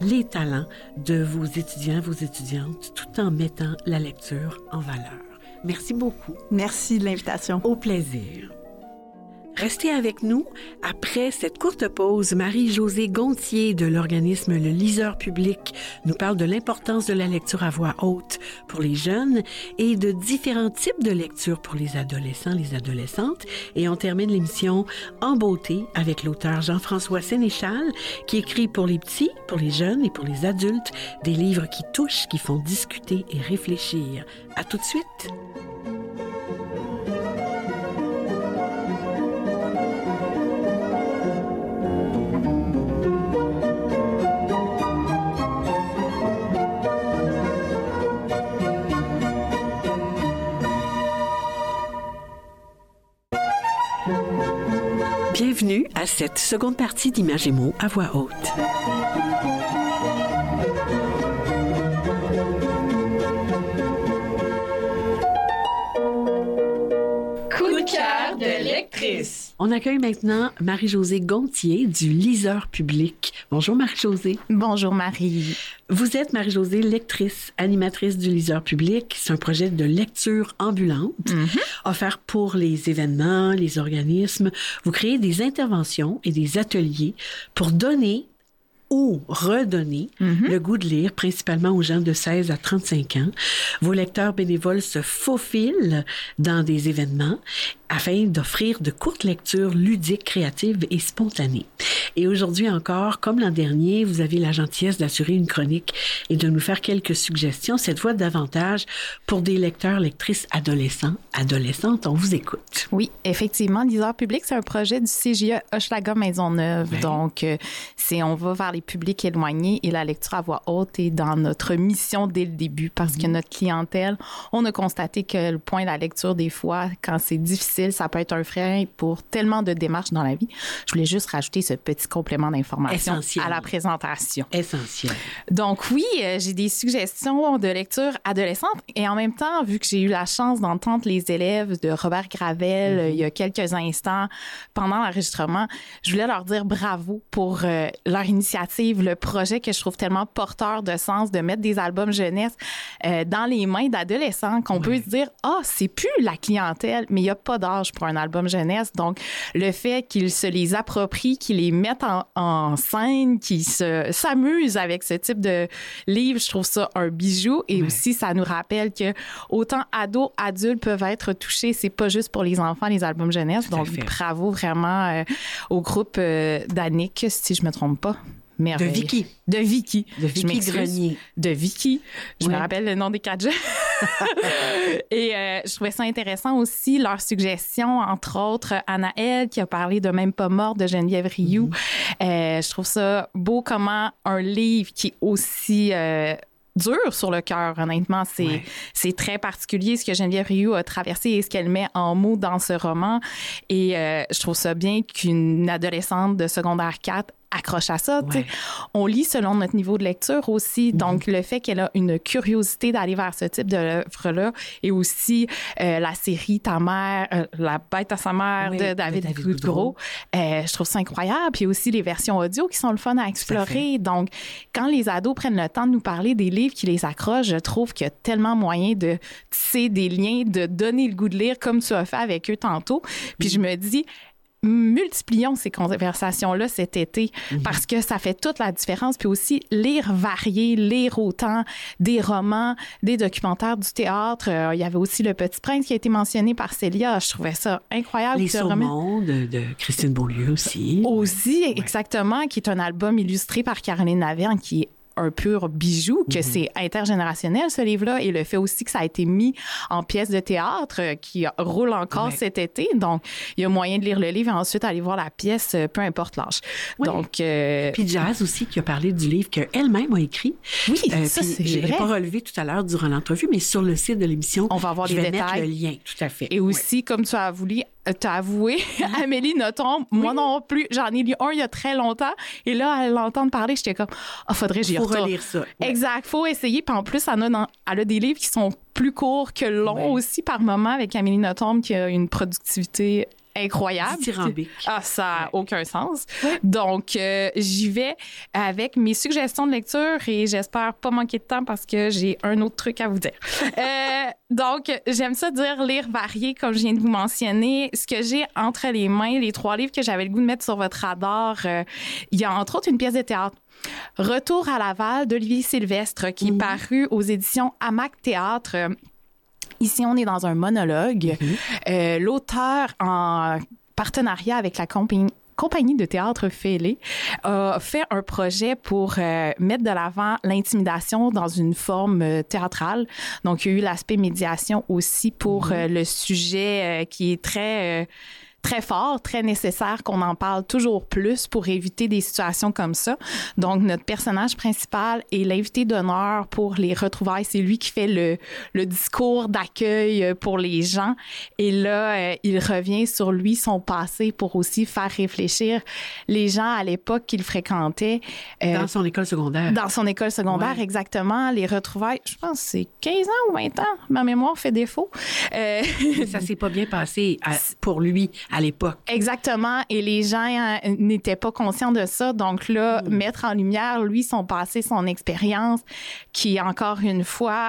de vos étudiants, vos étudiantes, tout en mettant la lecture en valeur. Merci beaucoup. Merci de l'invitation. Au plaisir. Restez avec nous. Après cette courte pause, Marie-Josée Gontier de l'organisme Le Liseur Public nous parle de l'importance de la lecture à voix haute pour les jeunes et de différents types de lecture pour les adolescents, les adolescentes. Et on termine l'émission en beauté avec l'auteur Jean-François Sénéchal qui écrit pour les petits, pour les jeunes et pour les adultes des livres qui touchent, qui font discuter et réfléchir. À tout de suite. Bienvenue à cette seconde partie d'Images et mots à voix haute. Coup de cœur de lectrice. On accueille maintenant Marie-Josée Gontier du Liseur Public. Bonjour Marie-Josée. Bonjour Marie. Vous êtes Marie-Josée, lectrice, animatrice du Liseur Public. C'est un projet de lecture ambulante offert pour les événements, les organismes. Vous créez des interventions et des ateliers pour donner ou redonner le goût de lire, principalement aux gens de 16 à 35 ans. Vos lecteurs bénévoles se faufilent dans des événements afin d'offrir de courtes lectures ludiques, créatives et spontanées. Et aujourd'hui encore, comme l'an dernier, vous avez la gentillesse d'assurer une chronique et de nous faire quelques suggestions, cette fois davantage pour des lecteurs, lectrices adolescents, adolescentes. On vous écoute. Oui, effectivement, Liseur Public, c'est un projet du CJE Hochelaga Maisonneuve. Ouais. Donc, on va vers les publics éloignés et la lecture à voix haute est dans notre mission dès le début parce que notre clientèle, on a constaté que le point de la lecture, des fois, quand c'est difficile difficile, ça peut être un frein pour tellement de démarches dans la vie. Je voulais juste rajouter ce petit complément d'information à la présentation. Essentiel. Donc oui, j'ai des suggestions de lecture adolescente et en même temps, vu que j'ai eu la chance d'entendre les élèves de Robert Gravel il y a quelques instants pendant l'enregistrement, je voulais leur dire bravo pour leur initiative, le projet que je trouve tellement porteur de sens de mettre des albums jeunesse dans les mains d'adolescents qu'on peut se dire c'est plus la clientèle, mais il n'y a pas d'âge pour un album jeunesse. Donc, le fait qu'ils se les approprient, qu'ils les mettent en scène, qu'ils s'amusent avec ce type de livre, je trouve ça un bijou. Et aussi, ça nous rappelle que autant ados, adultes peuvent être touchés. C'est pas juste pour les enfants, les albums jeunesse. Donc, bravo vraiment au groupe d'Annick, si je me trompe pas. Merveille. De Vicky Grenier. De Vicky. Je me rappelle le nom des 4 jeux. Et je trouvais ça intéressant aussi, leurs suggestions, entre autres, Anaëlle, qui a parlé de Même pas mort de Geneviève Rioux. Je trouve ça beau comment un livre qui est aussi... dur sur le cœur, honnêtement. C'est très particulier ce que Geneviève Rioux a traversé et ce qu'elle met en mots dans ce roman. Et je trouve ça bien qu'une adolescente de secondaire 4 accroche à ça. On lit selon notre niveau de lecture aussi. Donc, le fait qu'elle a une curiosité d'aller vers ce type d'œuvre-là et aussi la série Ta mère, La bête à sa mère de David Goudreau, je trouve ça incroyable. Puis aussi les versions audio qui sont le fun à explorer. Donc, quand les ados prennent le temps de nous parler des livres qui les accrochent, je trouve qu'il y a tellement moyen de tisser des liens, de donner le goût de lire comme tu as fait avec eux tantôt. Puis je me dis, multiplions ces conversations-là cet été parce que ça fait toute la différence. Puis aussi, lire varié, lire autant des romans, des documentaires, du théâtre. Il y avait aussi Le Petit Prince qui a été mentionné par Célia. Je trouvais ça incroyable. Les Saumons de Christine Beaulieu aussi. Aussi, exactement, qui est un album illustré par Caroline Laverne qui est un pur bijou, que c'est intergénérationnel, ce livre-là, et le fait aussi que ça a été mis en pièce de théâtre qui roule encore cet été. Donc, il y a moyen de lire le livre et ensuite aller voir la pièce, peu importe l'âge. Donc, puis Jazz aussi, qui a parlé du livre qu'elle-même a écrit. Oui, ça, c'est vrai. Je l'ai pas relevé tout à l'heure durant l'entrevue, mais sur le site de l'émission, on va avoir les détails. Mettre le lien, tout à fait. Et aussi, comme tu as avoué, Amélie Nothomb, moi non plus, j'en ai lu un il y a très longtemps, et là, à l'entendre parler, j'étais comme, faudrait que j'y retourne. Faut relire ça. Ouais. Exact, faut essayer, puis en plus, elle a des livres qui sont plus courts que longs aussi par moment, avec Amélie Nothomb, qui a une productivité incroyable. Dithyrambique. Ça n'a aucun sens. Donc, j'y vais avec mes suggestions de lecture et j'espère pas manquer de temps parce que j'ai un autre truc à vous dire. Donc, j'aime ça dire lire varié, comme je viens de vous mentionner. Ce que j'ai entre les mains, les 3 livres que j'avais le goût de mettre sur votre radar, il y a entre autres une pièce de théâtre. Retour à Laval d'Olivier Sylvestre, qui est paru aux éditions Hamac Théâtre. Ici, on est dans un monologue. L'auteur, en partenariat avec la compagnie de théâtre Fêlé, a fait un projet pour mettre de l'avant l'intimidation dans une forme théâtrale. Donc, il y a eu l'aspect médiation aussi pour le sujet qui est très fort, très nécessaire qu'on en parle toujours plus pour éviter des situations comme ça. Donc, notre personnage principal est l'invité d'honneur pour les retrouvailles. C'est lui qui fait le discours d'accueil pour les gens. Et là, il revient sur lui, son passé, pour aussi faire réfléchir les gens à l'époque qu'il fréquentait. Dans son école secondaire. Dans son école secondaire, exactement. Les retrouvailles, je pense que c'est 15 ans ou 20 ans. Ma mémoire fait défaut. Ça s'est pas bien passé pour lui à l'époque. Exactement. Et les gens n'étaient pas conscients de ça. Donc là, mettre en lumière, lui, son passé, son expérience, qui, encore une fois,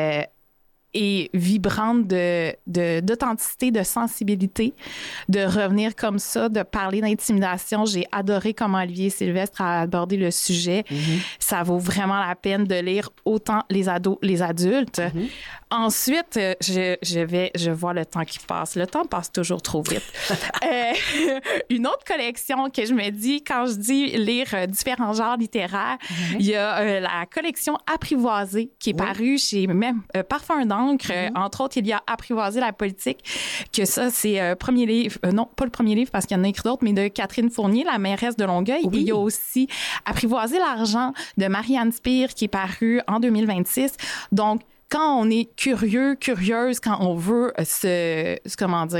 est vibrante d'authenticité, de sensibilité, de revenir comme ça, de parler d'intimidation. J'ai adoré comment Olivier Sylvestre a abordé le sujet. Ça vaut vraiment la peine de lire autant les ados, les adultes. Ensuite, je vois le temps qui passe. Le temps passe toujours trop vite. Une autre collection que je me dis, quand je dis lire différents genres littéraires, il y a la collection Apprivoisée qui est parue chez même Parfum d'encre. Entre autres, il y a Apprivoiser la politique, que ça, c'est premier livre, non, pas le premier livre parce qu'il y en a écrit d'autres, mais de Catherine Fournier, la mairesse de Longueuil. Et il y a aussi Apprivoiser l'argent de Marianne Spire qui est paru en 2026. Donc, quand on est curieuse, quand on veut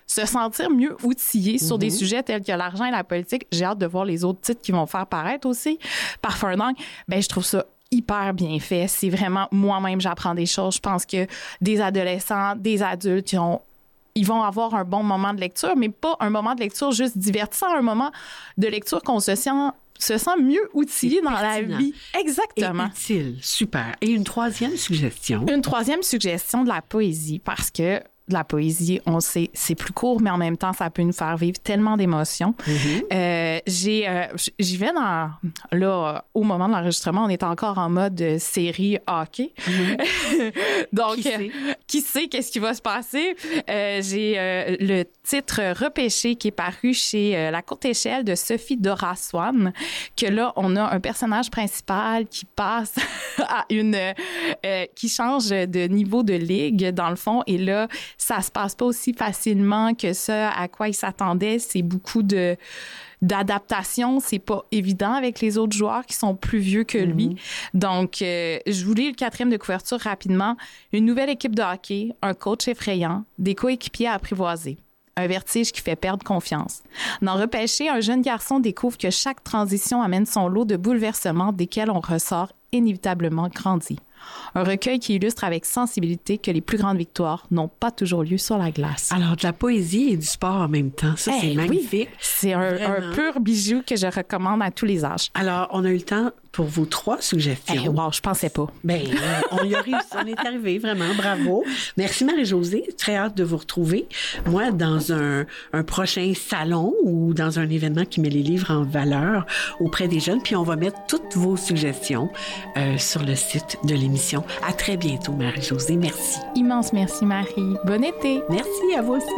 se sentir mieux outillé sur des sujets tels que l'argent et la politique. J'ai hâte de voir les autres titres qui vont faire paraître aussi par Ferdinand. Ben, je trouve ça hyper bien fait. C'est vraiment, moi-même, j'apprends des choses. Je pense que des adolescents, des adultes, ils vont avoir un bon moment de lecture, mais pas un moment de lecture juste divertissant, un moment de lecture qu'on se sent mieux outillé dans la vie. Exactement. Et utile. Super. Et une troisième suggestion? Une troisième suggestion de la poésie, parce que de la poésie, on sait, c'est plus court, mais en même temps, ça peut nous faire vivre tellement d'émotions. J'y vais là, au moment de l'enregistrement, on est encore en mode série hockey. Donc, qui sait qu'est-ce qui va se passer? J'ai le titre Repêché qui est paru chez La Courte Échelle de Sophie Dora Swan, que là, on a un personnage principal qui passe à qui change de niveau de ligue, dans le fond, et là, ça se passe pas aussi facilement que ça à quoi il s'attendait. C'est beaucoup d'adaptation. C'est pas évident avec les autres joueurs qui sont plus vieux que lui. Donc, je vous lis le 4e de couverture rapidement. Une nouvelle équipe de hockey, un coach effrayant, des coéquipiers à apprivoiser. Un vertige qui fait perdre confiance. Dans Repêché, un jeune garçon découvre que chaque transition amène son lot de bouleversements desquels on ressort inévitablement grandi. Un recueil qui illustre avec sensibilité que les plus grandes victoires n'ont pas toujours lieu sur la glace. Alors, de la poésie et du sport en même temps, ça, c'est magnifique. Oui. C'est un pur bijou que je recommande à tous les âges. Alors, on a eu le temps pour vos 3 suggestions. Wow, je pensais pas. Bien, on y a réussi, on est arrivé, vraiment, bravo. Merci Marie-Josée, très hâte de vous retrouver. Moi, dans un prochain salon ou dans un événement qui met les livres en valeur auprès des jeunes, puis on va mettre toutes vos suggestions sur le site de l'émission. À très bientôt, Marie-Josée. Merci. Immense merci, Marie. Bon été. Merci, à vous aussi.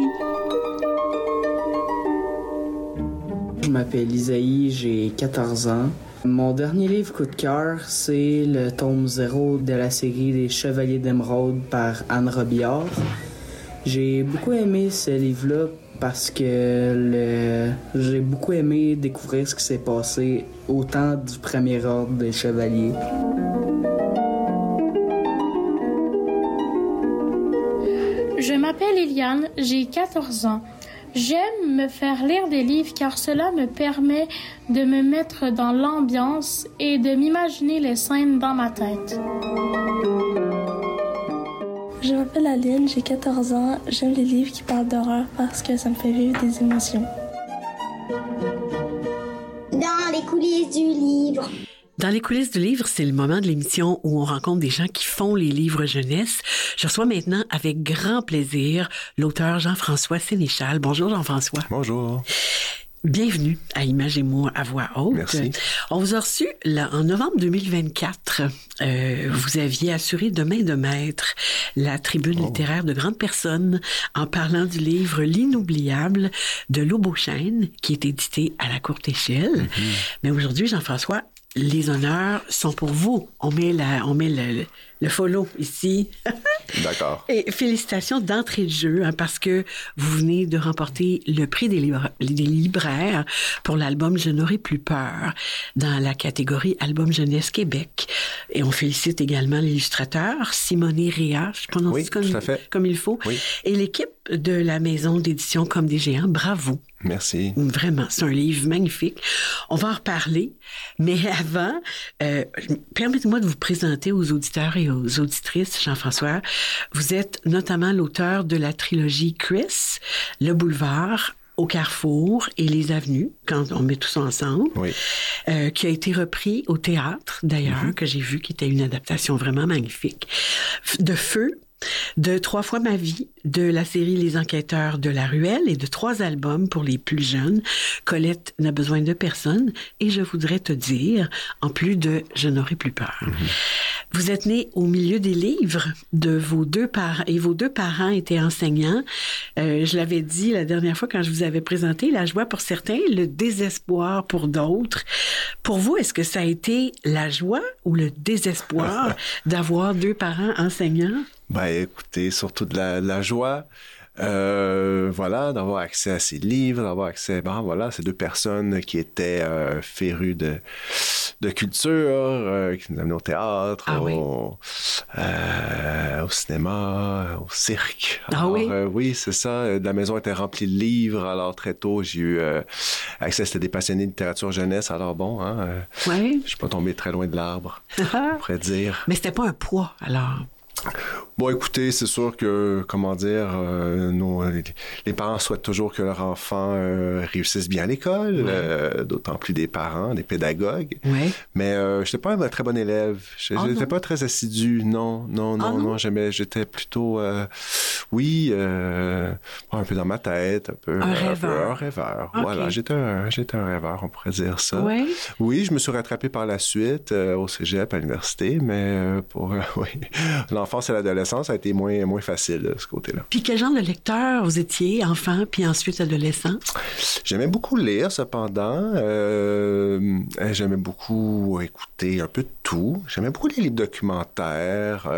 Je m'appelle Isaïe, j'ai 14 ans. Mon dernier livre coup de cœur, c'est le tome 0 de la série Les Chevaliers d'Émeraude par Anne Robillard. J'ai beaucoup aimé ce livre-là parce que j'ai beaucoup aimé découvrir ce qui s'est passé au temps du premier ordre des chevaliers. Je m'appelle Eliane, j'ai 14 ans. J'aime me faire lire des livres car cela me permet de me mettre dans l'ambiance et de m'imaginer les scènes dans ma tête. Je m'appelle Aline, j'ai 14 ans. J'aime les livres qui parlent d'horreur parce que ça me fait vivre des émotions. Dans les coulisses du livre. Dans les coulisses du livre, c'est le moment de l'émission où on rencontre des gens qui font les livres jeunesse. Je reçois maintenant avec grand plaisir l'auteur Jean-François Sénéchal. Bonjour Jean-François. Bonjour. Bienvenue à Images et mots à voix haute. Merci. On vous a reçu en novembre 2024. Vous aviez assuré de main de maître la tribune littéraire de grandes personnes en parlant du livre L'Inoubliable de Lobeauchêne qui est édité à La Courte Échelle. Mais aujourd'hui, Jean-François, les honneurs sont pour vous. On met le follow ici. D'accord. Et félicitations d'entrée de jeu, parce que vous venez de remporter le prix des libraires pour l'album Je n'aurai plus peur dans la catégorie Album Jeunesse Québec. Et on félicite également l'illustrateur Simonet Réa, je prononce comme il faut, et l'équipe de la maison d'édition Comme des géants. Bravo. Merci. Vraiment, c'est un livre magnifique. On va en reparler, mais avant, permettez-moi de vous présenter aux auditeurs et aux auditrices, Jean-François. Vous êtes notamment l'auteur de la trilogie Chris, Le Boulevard, Au Carrefour et Les Avenues, quand on met tout ça ensemble, qui a été repris au théâtre, d'ailleurs, que j'ai vu, qui était une adaptation vraiment magnifique, de Feu, de 3 fois ma vie, de la série Les Enquêteurs de la Ruelle et de 3 albums pour les plus jeunes, Colette n'a besoin de personne et Je voudrais te dire, en plus de Je n'aurai plus peur. Vous êtes né au milieu des livres de vos 2 parents et vos 2 parents étaient enseignants. Je l'avais dit la dernière fois quand je vous avais présenté, la joie pour certains, le désespoir pour d'autres. Pour vous, est-ce que ça a été la joie ou le désespoir d'avoir 2 parents enseignants? Ben, écoutez, surtout de la joie, d'avoir accès à ces livres, d'avoir accès, ces 2 personnes qui étaient férues de culture qui nous amenait au théâtre, au cinéma, au cirque. Alors, oui, c'est ça. La maison était remplie de livres. Alors, très tôt, j'ai eu accès. C'était des passionnés de littérature jeunesse. Alors, bon, je suis pas tombé très loin de l'arbre, on pourrait dire. Mais c'était pas un poids, alors? Bon, écoutez, c'est sûr que, les parents souhaitent toujours que leur enfant réussisse bien à l'école, d'autant plus des parents, des pédagogues. Ouais. Mais je n'étais pas un très bon élève. Je n'étais pas très assidu. Non. J'étais plutôt, un peu dans ma tête, un rêveur. Okay. Voilà, j'étais un rêveur, on pourrait dire ça. Ouais. Oui, je me suis rattrapé par la suite au cégep, à l'université, mais l'enfance et l'adolescence, ça a été moins facile de ce côté-là. Puis quel genre de lecteur vous étiez, enfant, puis ensuite adolescent? J'aimais beaucoup lire, cependant. J'aimais beaucoup écouter un peu de tout. J'aimais beaucoup les livres documentaires,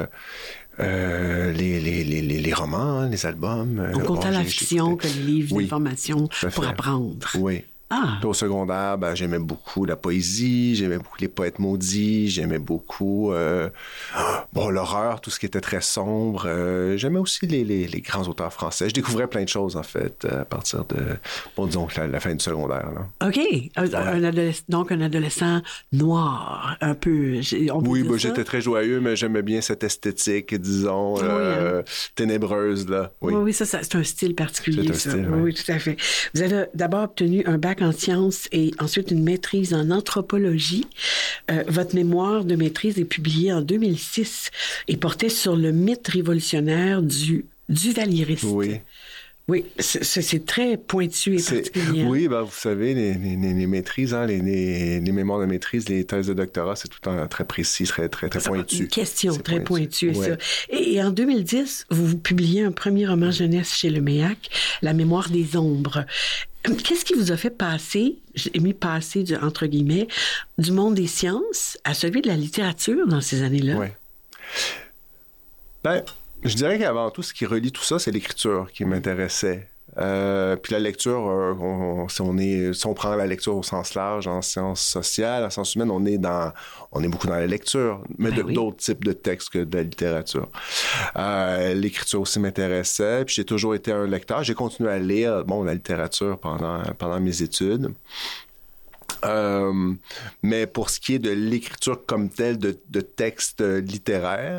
les romans, les albums. Donc, autant la fiction que les livres d'information pour apprendre. Oui. Puis au secondaire, j'aimais beaucoup la poésie, j'aimais beaucoup les poètes maudits, j'aimais beaucoup l'horreur, tout ce qui était très sombre. J'aimais aussi les grands auteurs français. Je découvrais plein de choses, en fait, à partir de, disons, la fin du secondaire. Là. OK. Donc, un adolescent noir, un peu. J'étais très joyeux, mais j'aimais bien cette esthétique, disons, ténébreuse. Là. Oui, ça, c'est un style particulier. C'est un style, oui, tout à fait. Vous avez d'abord obtenu un bac en sciences et ensuite une maîtrise en anthropologie. Votre mémoire de maîtrise est publiée en 2006 et portait sur le mythe révolutionnaire du duvalierisme. Oui, c'est très pointu et particulier. Oui, vous savez, les maîtrises, les mémoires de maîtrise, les thèses de doctorat, c'est tout le temps très précis, très pointu. Une question très pointue, ça. Et en 2010, vous publiez un premier roman jeunesse chez Le Méac, La mémoire des ombres. Qu'est-ce qui vous a fait passer, j'ai mis passer entre guillemets, du monde des sciences à celui de la littérature dans ces années-là? Oui. Je dirais qu'avant tout, ce qui relie tout ça, c'est l'écriture qui m'intéressait. Puis la lecture, si on prend la lecture au sens large, en sciences sociales, en sciences humaines, on est beaucoup dans la lecture, mais d'autres types de textes que de la littérature. L'écriture aussi m'intéressait, puis j'ai toujours été un lecteur. J'ai continué à lire, la littérature pendant mes études. Mais pour ce qui est de l'écriture comme telle, de textes littéraires,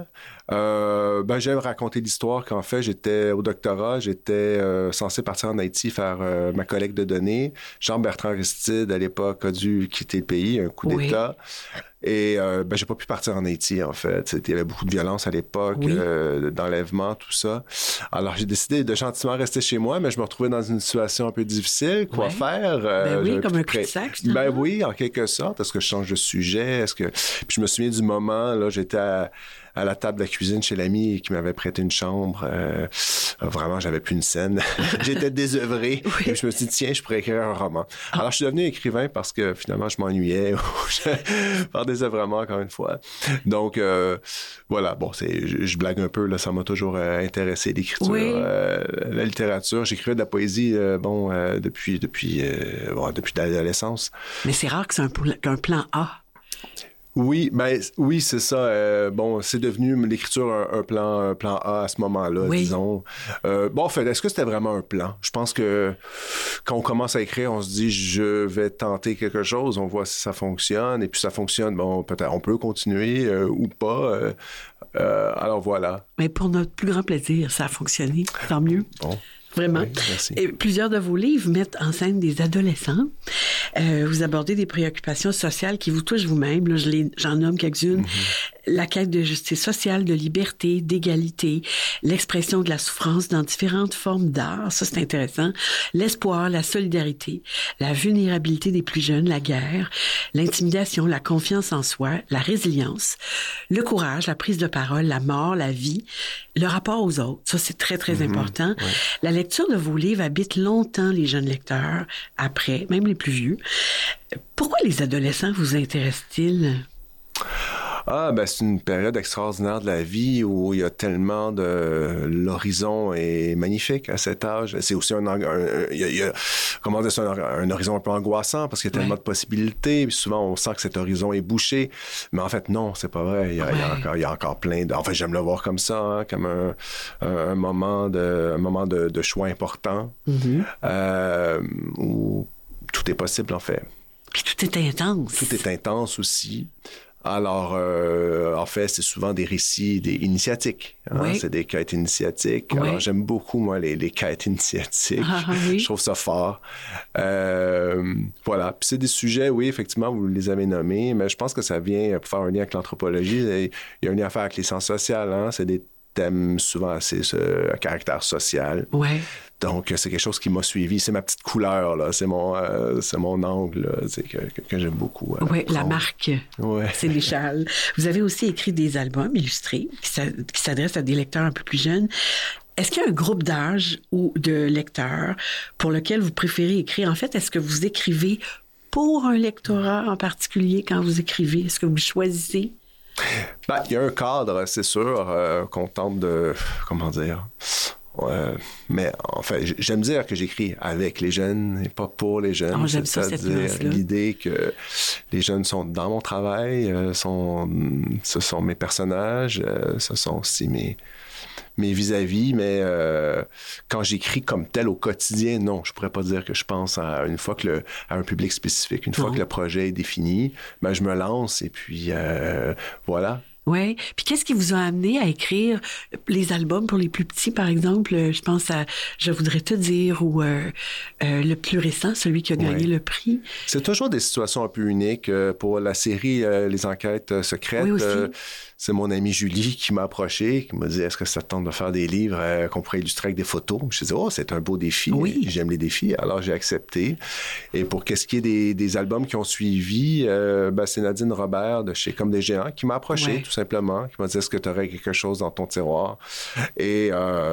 j'aime raconter l'histoire qu'en fait, j'étais au doctorat, j'étais censé partir en Haïti faire ma collecte de données. Jean-Bertrand Aristide, à l'époque, a dû quitter le pays, un coup d'État. Et j'ai pas pu partir en Haïti, en fait. Il y avait beaucoup de violence à l'époque, d'enlèvement, tout ça. Alors, j'ai décidé de gentiment rester chez moi, mais je me retrouvais dans une situation un peu difficile. Quoi faire? Comme un cul-de-sac, oui, en quelque sorte. Est-ce que je change de sujet? Puis je me souviens du moment, là, j'étais à la table de la cuisine chez l'ami qui m'avait prêté une chambre. Vraiment, j'avais plus une scène. J'étais désœuvré. Et je me suis dit, tiens, je pourrais écrire un roman. Alors, je suis devenu écrivain parce que finalement, je m'ennuyais par désœuvrement, encore une fois. Donc, voilà. Bon, je blague un peu, là, ça m'a toujours intéressé, l'écriture. La littérature. J'écrivais de la poésie, depuis l'adolescence. Mais c'est rare que c'est un plan A. Oui, c'est ça. C'est devenu l'écriture un plan A à ce moment-là, disons. En fait, est-ce que c'était vraiment un plan? Je pense que quand on commence à écrire, on se dit, je vais tenter quelque chose, on voit si ça fonctionne, et puis ça fonctionne, peut-être on peut continuer ou pas. Alors voilà. Mais pour notre plus grand plaisir, ça a fonctionné, tant mieux. Bon. Vraiment. Oui, merci. Et plusieurs de vos livres mettent en scène des adolescents. Vous abordez des préoccupations sociales qui vous touchent vous-même. Là, j'en nomme quelques-unes. La quête de justice sociale, de liberté, d'égalité, l'expression de la souffrance dans différentes formes d'art. Ça, c'est intéressant. L'espoir, la solidarité, la vulnérabilité des plus jeunes, la guerre, l'intimidation, la confiance en soi, la résilience, le courage, la prise de parole, la mort, la vie, le rapport aux autres. Ça, c'est très, très important. Ouais. La lecture de vos livres habite longtemps les jeunes lecteurs, après, même les plus vieux. Pourquoi les adolescents vous intéressent-ils? C'est une période extraordinaire de la vie où il y a tellement de... L'horizon est magnifique à cet âge. C'est aussi un horizon un peu angoissant parce qu'il y a tellement de possibilités. Puis souvent, on sent que cet horizon est bouché. Mais en fait, non, c'est pas vrai. Il y a encore plein de... En fait, j'aime le voir comme ça, hein, comme un moment de choix important où tout est possible, en fait. Puis tout est intense. Tout est intense aussi. Alors, en fait, c'est souvent des récits initiatiques. Hein? Oui. C'est des quêtes initiatiques. Oui. Alors, j'aime beaucoup, moi, les quêtes initiatiques. Oui. Je trouve ça fort. Voilà. Puis c'est des sujets, oui, effectivement, vous les avez nommés, mais je pense que ça vient pour faire un lien avec l'anthropologie. Il y a un lien à faire avec les sciences sociales. Hein? C'est des thèmes souvent assez à caractère social. Ouais. Donc, c'est quelque chose qui m'a suivi. C'est ma petite couleur, là. C'est mon angle, là, que j'aime beaucoup. Oui, la marque. Ouais. C'est l'échelle. Vous avez aussi écrit des albums illustrés qui s'adressent à des lecteurs un peu plus jeunes. Est-ce qu'il y a un groupe d'âge ou de lecteurs pour lequel vous préférez écrire? En fait, est-ce que vous écrivez pour un lectorat en particulier quand vous écrivez? Est-ce que vous choisissez? Il y a un cadre, c'est sûr, qu'on tente de... Comment dire? Mais en fait, j'aime dire que j'écris avec les jeunes et pas pour les jeunes. Oh, j'aime ça, cette nuance-là. L'idée que les jeunes sont dans mon travail, ce sont mes personnages, ce sont aussi mes vis-à-vis, mais quand j'écris comme tel au quotidien, non, je pourrais pas dire que je pense à un public spécifique. Une fois que le projet est défini, je me lance et puis voilà. Oui. Puis qu'est-ce qui vous a amené à écrire les albums pour les plus petits, par exemple? Je pense à Je voudrais te dire ou le plus récent, celui qui a gagné le prix. C'est toujours des situations un peu uniques. Pour la série Les Enquêtes secrètes, oui, aussi. C'est mon amie Julie qui m'a approché, qui m'a dit « Est-ce que ça te tente de faire des livres qu'on pourrait illustrer avec des photos? » Je me suis dit « Oh, c'est un beau défi. Oui. J'aime les défis. » Alors, j'ai accepté. Et pour qu'est-ce qui est des albums qui ont suivi, c'est Nadine Robert de chez Comme des Géants qui m'a approché, tout simplement, qui m'a dit « Est-ce que tu aurais quelque chose dans ton tiroir? » Et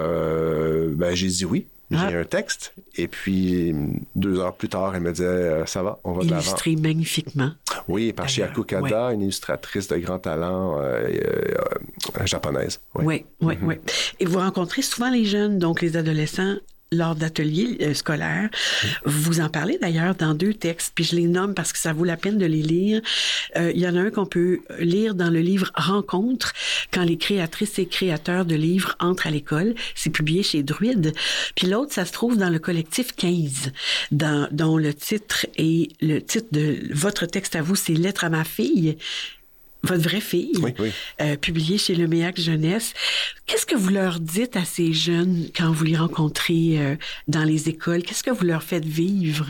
j'ai dit oui. J'ai un texte. Et puis, 2 heures plus tard, elle me disait ça va, on va de l'avant. Illustré magnifiquement. Oui, par Chiako Kada, une illustratrice de grand talent japonaise. Oui. Et vous rencontrez souvent les jeunes, donc les adolescents, lors d'ateliers scolaires. Vous en parlez d'ailleurs dans 2 textes, puis je les nomme parce que ça vaut la peine de les lire. Il y en a un qu'on peut lire dans le livre Rencontre, quand les créatrices et créateurs de livres entrent à l'école. C'est publié chez Druide. Puis l'autre, ça se trouve dans le collectif 15, dont le titre de votre texte à vous, c'est « Lettre à ma fille ». Votre vraie fille, publiée chez Le Méac Jeunesse. Qu'est-ce que vous leur dites à ces jeunes quand vous les rencontrez dans les écoles? Qu'est-ce que vous leur faites vivre?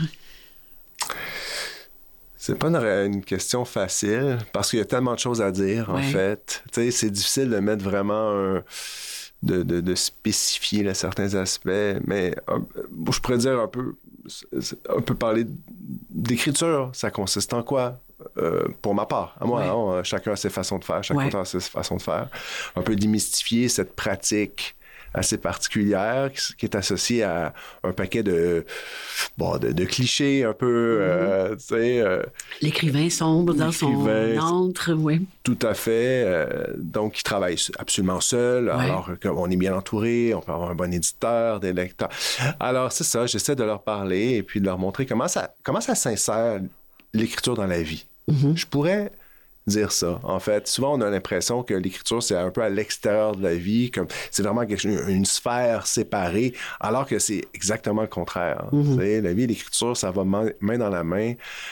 C'est pas une question facile parce qu'il y a tellement de choses à dire, en fait. Tu sais, c'est difficile de mettre vraiment de spécifier là, certains aspects, mais je pourrais dire un peu parler d'écriture. Ça consiste en quoi? Pour ma part, à moi, chacun a ses façons de faire, chacun a ses façons de faire. Un peu démystifier cette pratique assez particulière qui est associée à un paquet de clichés un peu, tu sais... L'écrivain sombre dans son antre, oui. Tout à fait. Donc, il travaille absolument seul, alors qu'on est bien entouré, on peut avoir un bon éditeur, des lecteurs. Alors, c'est ça, j'essaie de leur parler et puis de leur montrer comment ça s'insère l'écriture dans la vie. Je pourrais dire ça. En fait, souvent, on a l'impression que l'écriture, c'est un peu à l'extérieur de la vie, comme c'est vraiment une sphère séparée, alors que c'est exactement le contraire. La vie et l'écriture, ça va main dans la main.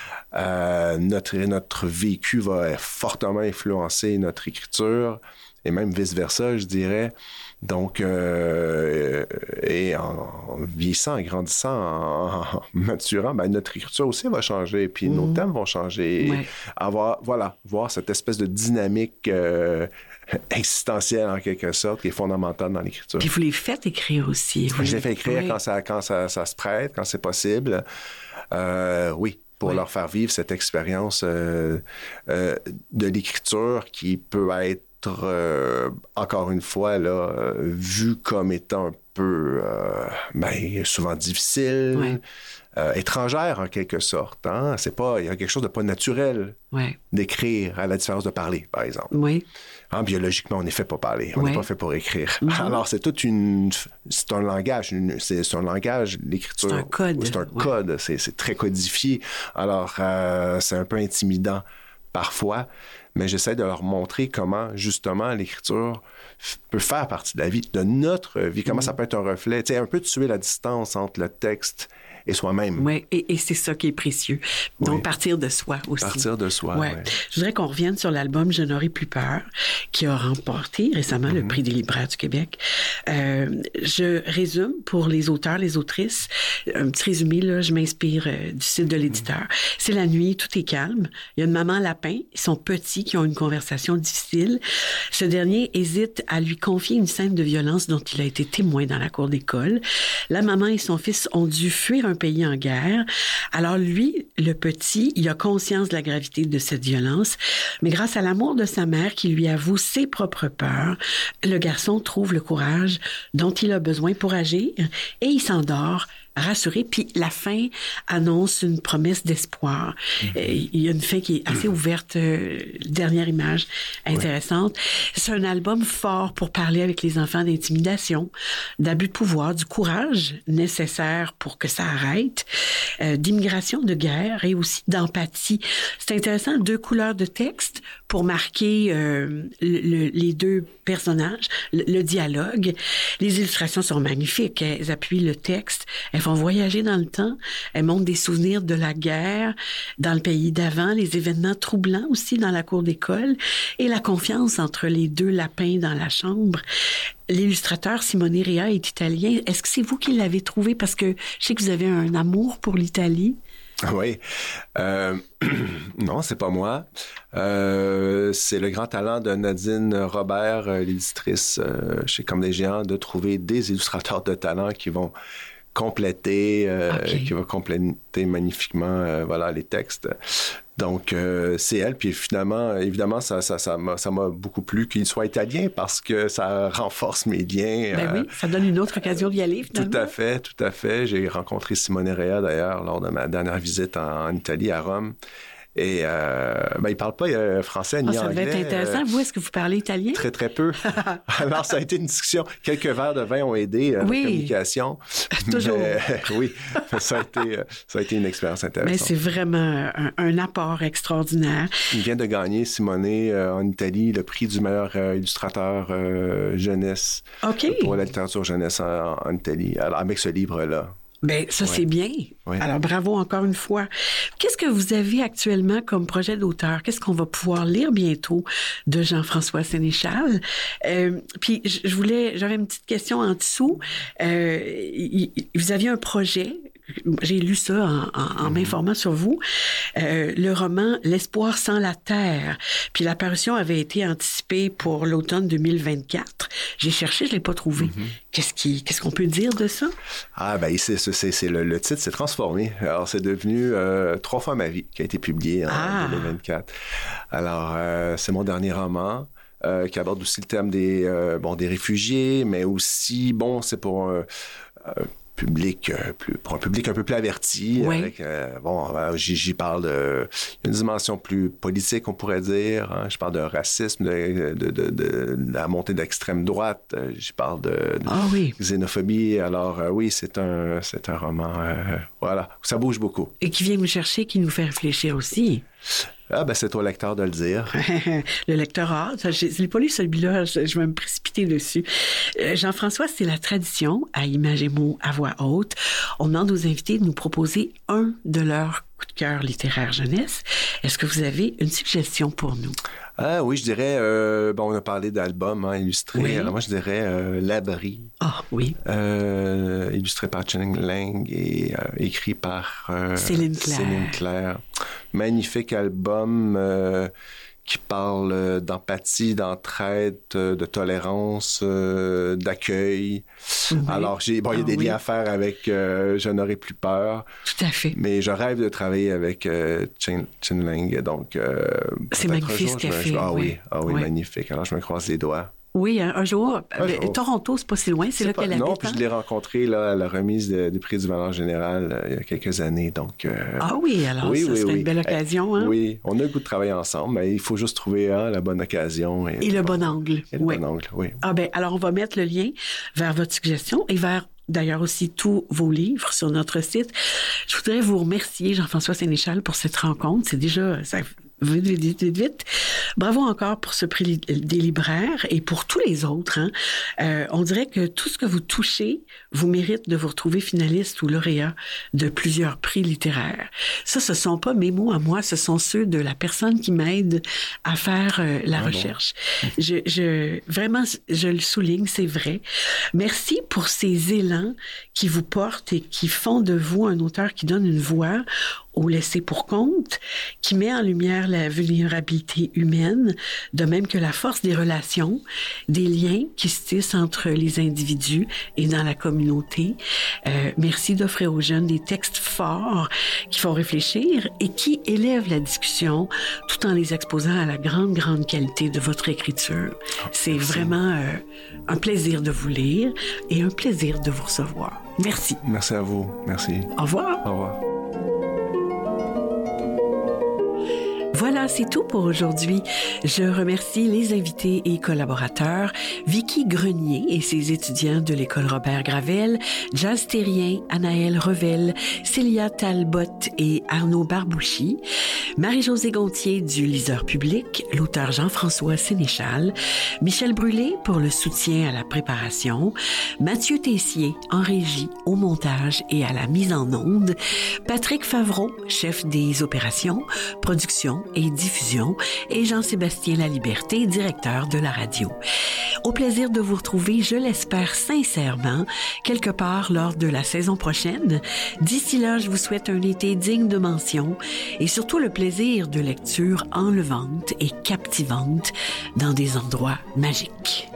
Notre vécu va fortement influencer notre écriture, et même vice-versa, je dirais. Donc, et en vieillissant, en grandissant, en maturant, notre écriture aussi va changer, puis nos thèmes vont changer. Et voir cette espèce de dynamique existentielle, en quelque sorte, qui est fondamentale dans l'écriture. Puis vous les faites écrire aussi. Je les fais écrire quand ça se prête, quand c'est possible. Pour leur faire vivre cette expérience de l'écriture qui peut être encore une fois, vu comme étant un peu, souvent difficile, étrangère en quelque sorte. Hein? Il y a quelque chose de pas naturel d'écrire, à la différence de parler, par exemple. Oui. Hein, biologiquement, on n'est fait pour parler, on n'est pas fait pour écrire. Alors, c'est un langage, c'est un langage, l'écriture. C'est un code. C'est un code, c'est très codifié. Alors, c'est un peu intimidant parfois, mais j'essaie de leur montrer comment, justement, l'écriture peut faire partie de la vie, de notre vie, comment ça peut être un reflet, tu sais, un peu tuer la distance entre le texte et soi-même. Oui, et c'est ça qui est précieux. Donc, partir de soi aussi. Partir de soi, oui. Je voudrais qu'on revienne sur l'album « Je n'aurai plus peur » qui a remporté récemment le prix des libraires du Québec. Je résume pour les auteurs, les autrices. Un petit résumé, là, je m'inspire du site de l'éditeur. C'est la nuit, tout est calme. Il y a une maman lapin, ils sont petits, qui ont une conversation difficile. Ce dernier hésite à lui confier une scène de violence dont il a été témoin dans la cour d'école. La maman et son fils ont dû fuir un pays en guerre. Alors lui, le petit, il a conscience de la gravité de cette violence, mais grâce à l'amour de sa mère qui lui avoue ses propres peurs, le garçon trouve le courage dont il a besoin pour agir et il s'endort rassuré. Puis la fin annonce une promesse d'espoir. Il y a une fin qui est assez ouverte. Dernière image intéressante. C'est un album fort pour parler avec les enfants d'intimidation, d'abus de pouvoir, du courage nécessaire pour que ça arrête, d'immigration, de guerre et aussi d'empathie. C'est intéressant, 2 couleurs de texte pour marquer les 2 personnages, le dialogue. Les illustrations sont magnifiques. Elles appuient le texte. Elles font voyager dans le temps. Elles montrent des souvenirs de la guerre dans le pays d'avant, les événements troublants aussi dans la cour d'école et la confiance entre les 2 lapins dans la chambre. L'illustrateur Simone Rea est italien. Est-ce que c'est vous qui l'avez trouvé? Parce que je sais que vous avez un amour pour l'Italie. Oui. Non, c'est pas moi. C'est le grand talent de Nadine Robert, l'éditrice chez Comme des Géants, de trouver des illustrateurs de talent qui vont compléter magnifiquement les textes. Donc, c'est elle. Puis finalement, évidemment, ça m'a beaucoup plu qu'il soit italien parce que ça renforce mes liens. Ben oui, ça donne une autre occasion d'y aller, finalement. Tout à fait. J'ai rencontré Simone Rea, d'ailleurs, lors de ma dernière visite en Italie, à Rome. Et il parle pas français ni anglais. Ça devait être intéressant. Vous, est-ce que vous parlez italien? Très, très peu. Alors, ça a été une discussion. Quelques verres de vin ont aidé la communication. Toujours. Oui, ça a été une expérience intéressante. Mais c'est vraiment un apport extraordinaire. Il vient de gagner, Simone, en Italie, le prix du meilleur illustrateur jeunesse pour la littérature jeunesse en Italie. Alors, avec ce livre-là. Ben ça, c'est bien. Oui. Alors, bravo encore une fois. Qu'est-ce que vous avez actuellement comme projet d'auteur? Qu'est-ce qu'on va pouvoir lire bientôt de Jean-François Sénéchal? Puis, j'avais une petite question en dessous. Vous aviez un projet. J'ai lu ça en m'informant sur vous. Le roman « L'espoir sans la terre ». Puis la parution avait été anticipée pour l'automne 2024. J'ai cherché, je l'ai pas trouvé. Qu'est-ce qu'on peut dire de ça? Ah, ben, le titre s'est transformé. Alors, c'est devenu 3 fois ma vie qui a été publié en 2024. Alors, c'est mon dernier roman. Qui aborde aussi le thème des réfugiés, mais aussi, c'est pour un public un peu plus averti. Oui. Avec, j'y parle de une dimension plus politique, on pourrait dire. Hein. Je parle de racisme, de la montée d'extrême droite. J'y parle de xénophobie. Alors oui, c'est un roman. Ça bouge beaucoup. Et qui vient nous chercher, qui nous fait réfléchir aussi. Ah, ben, c'est au lecteur de le dire. Le lectorat. Je l'ai pas lu celui-là, je vais me précipiter dessus. Jean-François, c'est la tradition, à Images et mots à voix haute. On demande aux invités de nous proposer un de leurs coups de cœur littéraire jeunesse. Est-ce que vous avez une suggestion pour nous? Ah oui, je dirais, on a parlé d'albums illustrés. Oui. Alors moi, je dirais L'Abri. Ah oui. Illustré par Chen Lang et écrit par Céline Claire. Magnifique album qui parle d'empathie, d'entraide, de tolérance, d'accueil. Oui. Alors, il y a des liens à faire avec Je n'aurai plus peur. Tout à fait. Mais je rêve de travailler avec Chen Lang. Donc, c'est magnifique ce qu'elle fait. Ah oui, magnifique. Alors, je me croise les doigts. Oui, un jour. Toronto, c'est pas si loin, c'est là qu'elle habite. Non, puis je l'ai rencontré là, à la remise du prix du Valeur général il y a quelques années. Donc, ah oui, alors ça serait une belle occasion. Hein? Oui, on a le goût de travailler ensemble, mais il faut juste trouver la bonne occasion. Et le bon angle. Et le bon angle, oui. Ah ben, alors on va mettre le lien vers votre suggestion et vers d'ailleurs aussi tous vos livres sur notre site. Je voudrais vous remercier, Jean-François Sénéchal, pour cette rencontre. C'est déjà... Vite. Bravo encore pour ce prix des libraires et pour tous les autres. Hein. On dirait que tout ce que vous touchez vous mérite de vous retrouver finaliste ou lauréat de plusieurs prix littéraires. Ça, ce sont pas mes mots à moi, ce sont ceux de la personne qui m'aide à faire la recherche. Vraiment, je le souligne, c'est vrai. Merci pour ces élans qui vous portent et qui font de vous un auteur qui donne une voix au laissé pour compte, qui met en lumière la vulnérabilité humaine, de même que la force des relations, des liens qui se tissent entre les individus et dans la communauté. Merci d'offrir aux jeunes des textes forts qui font réfléchir et qui élèvent la discussion tout en les exposant à la grande qualité de votre écriture. C'est vraiment un plaisir de vous lire et un plaisir de vous recevoir. Merci. Merci à vous. Merci. Au revoir. Au revoir. Voilà, c'est tout pour aujourd'hui. Je remercie les invités et collaborateurs, Vicky Grenier et ses étudiants de l'école Robert Gravel, Jazz Thérien, Anaëlle Revel, Célia Talbot et Arnaud Barbouchi, Marie-Josée Gontier du Liseur public, l'auteur Jean-François Sénéchal, Michel Brûlé pour le soutien à la préparation, Mathieu Tessier en régie, au montage et à la mise en onde, Patrick Favreau, chef des opérations, production et diffusion, et Jean-Sébastien Laliberté, directeur de la radio. Au plaisir de vous retrouver, je l'espère sincèrement, quelque part lors de la saison prochaine. D'ici là, je vous souhaite un été digne de mention et surtout le plaisir de lecture enlevante et captivante dans des endroits magiques.